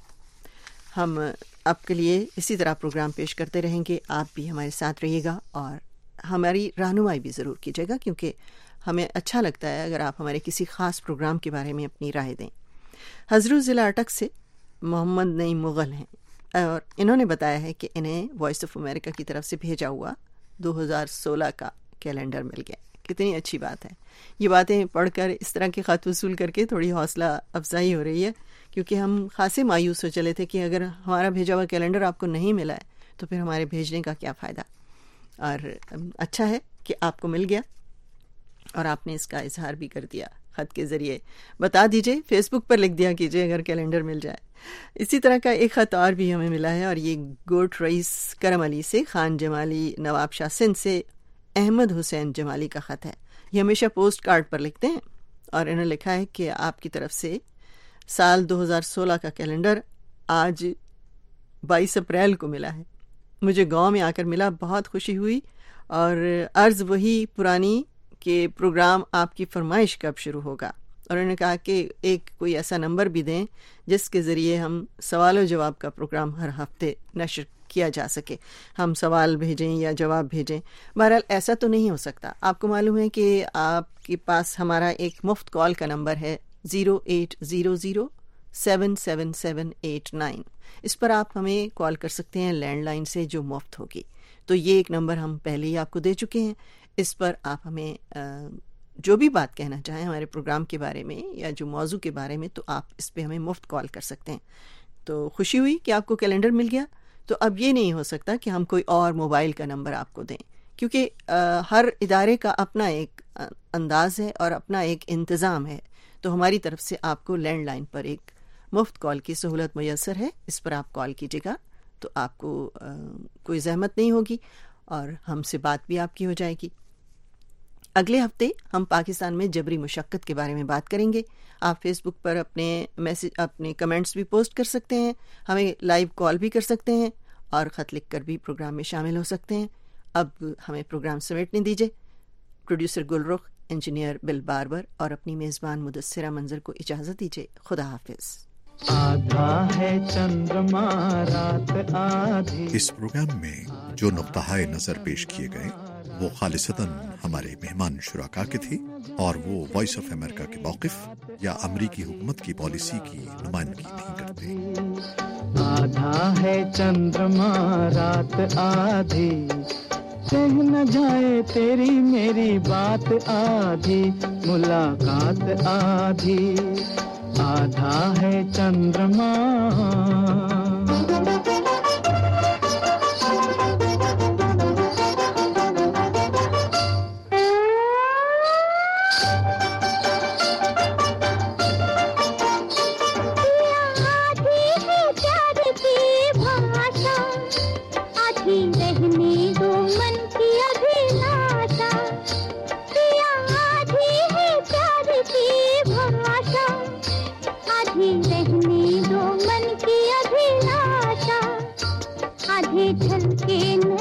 ہم آپ کے لیے اسی طرح پروگرام پیش کرتے رہیں گے، آپ بھی ہمارے ساتھ رہیے گا اور ہماری رہنمائی بھی ضرور کیجیے گا، کیونکہ ہمیں اچھا لگتا ہے اگر آپ ہمارے کسی خاص پروگرام کے بارے میں اپنی رائے دیں. حضرت ضلع اٹک سے محمد نعیم مغل ہیں اور انہوں نے بتایا ہے کہ انہیں وائس آف امریکہ کی طرف سے بھیجا ہوا دو ہزار سولہ کا کیلنڈر مل گیا. کتنی اچھی بات ہے. یہ باتیں پڑھ کر اس طرح کے خط وصول کر کے تھوڑی حوصلہ افزائی ہو رہی ہے، کیونکہ ہم خاصے مایوس ہو چلے تھے کہ اگر ہمارا بھیجا ہوا کیلنڈر آپ کو نہیں ملا ہے تو پھر ہمارے بھیجنے کا کیا فائدہ. اور اچھا ہے کہ آپ کو مل گیا اور آپ نے اس کا اظہار بھی کر دیا خط کے ذریعے. بتا دیجئے، فیس بک پر لکھ دیا کیجئے اگر کیلنڈر مل جائے. اسی طرح کا ایک خط اور بھی ہمیں ملا ہے اور یہ گوٹ رئیس کرم علی سے، خان جمالی نواب شاہ سندھ سے احمد حسین جمالی کا خط ہے. یہ ہمیشہ پوسٹ کارڈ پر لکھتے ہیں اور انہوں نے لکھا ہے کہ آپ کی طرف سے سال دو ہزار سولہ کا کیلنڈر آج بائیس اپریل کو ملا ہے. مجھے گاؤں میں آ کر ملا، بہت خوشی ہوئی اور عرض وہی پرانی کہ پروگرام آپ کی فرمائش کب شروع ہوگا. اور انہوں نے کہا کہ ایک کوئی ایسا نمبر بھی دیں جس کے ذریعے ہم سوال و جواب کا پروگرام ہر ہفتے نشر کیا جا سکے. ہم سوال بھیجیں یا جواب بھیجیں. بہرحال ایسا تو نہیں ہو سکتا. آپ کو معلوم ہے کہ آپ کے پاس ہمارا ایک مفت کال کا نمبر ہے zero eight zero zero seven seven seven eight nine. اس پر آپ ہمیں کال کر سکتے ہیں لینڈ لائن سے جو مفت ہوگی. تو یہ ایک نمبر ہم پہلے ہی آپ کو دے چکے ہیں. اس پر آپ ہمیں جو بھی بات کہنا چاہیں ہمارے پروگرام کے بارے میں یا جو موضوع کے بارے میں، تو آپ اس پہ ہمیں مفت کال کر سکتے ہیں. تو خوشی ہوئی کہ آپ کو کیلنڈر مل گیا. تو اب یہ نہیں ہو سکتا کہ ہم کوئی اور موبائل کا نمبر آپ کو دیں، کیونکہ ہر ادارے کا اپنا ایک انداز ہے اور اپنا ایک انتظام ہے. تو ہماری طرف سے آپ کو لینڈ لائن پر ایک مفت کال کی سہولت میسر ہے. اس پر آپ کال کیجیے گا تو آپ کو کوئی زحمت نہیں ہوگی اور ہم سے بات بھی آپ کی ہو جائے گی. اگلے ہفتے ہم پاکستان میں جبری مشقت کے بارے میں بات کریں گے. آپ فیس بک پر اپنے میسج اپنے کمنٹس بھی پوسٹ کر سکتے ہیں، ہمیں لائیو کال بھی کر سکتے ہیں اور خط لکھ کر بھی پروگرام میں شامل ہو سکتے ہیں. اب ہمیں پروگرام سمیٹنے دیجیے. Producer Gulrukh, engineer Bill Barber اور اپنی میزبان مدثرہ منظر کو اجازت دیجیے. خدا حافظ. آدھا ہے چندرما رات آدھی. اس پروگرام میں جو نقطہ نظر پیش کیے گئے وہ خالصتاً ہمارے مہمان شرکا کے تھے اور وہ وائس آف امریکہ کے موقف یا امریکی حکومت کی پالیسی کی نمائندگی نہیں کرتے. آدھا ہے چندرما رات آدھی، کہہ نہ جائے تیری میری بات آدھی، ملاقات آدھی. آدھا ہے چندرما چھلکے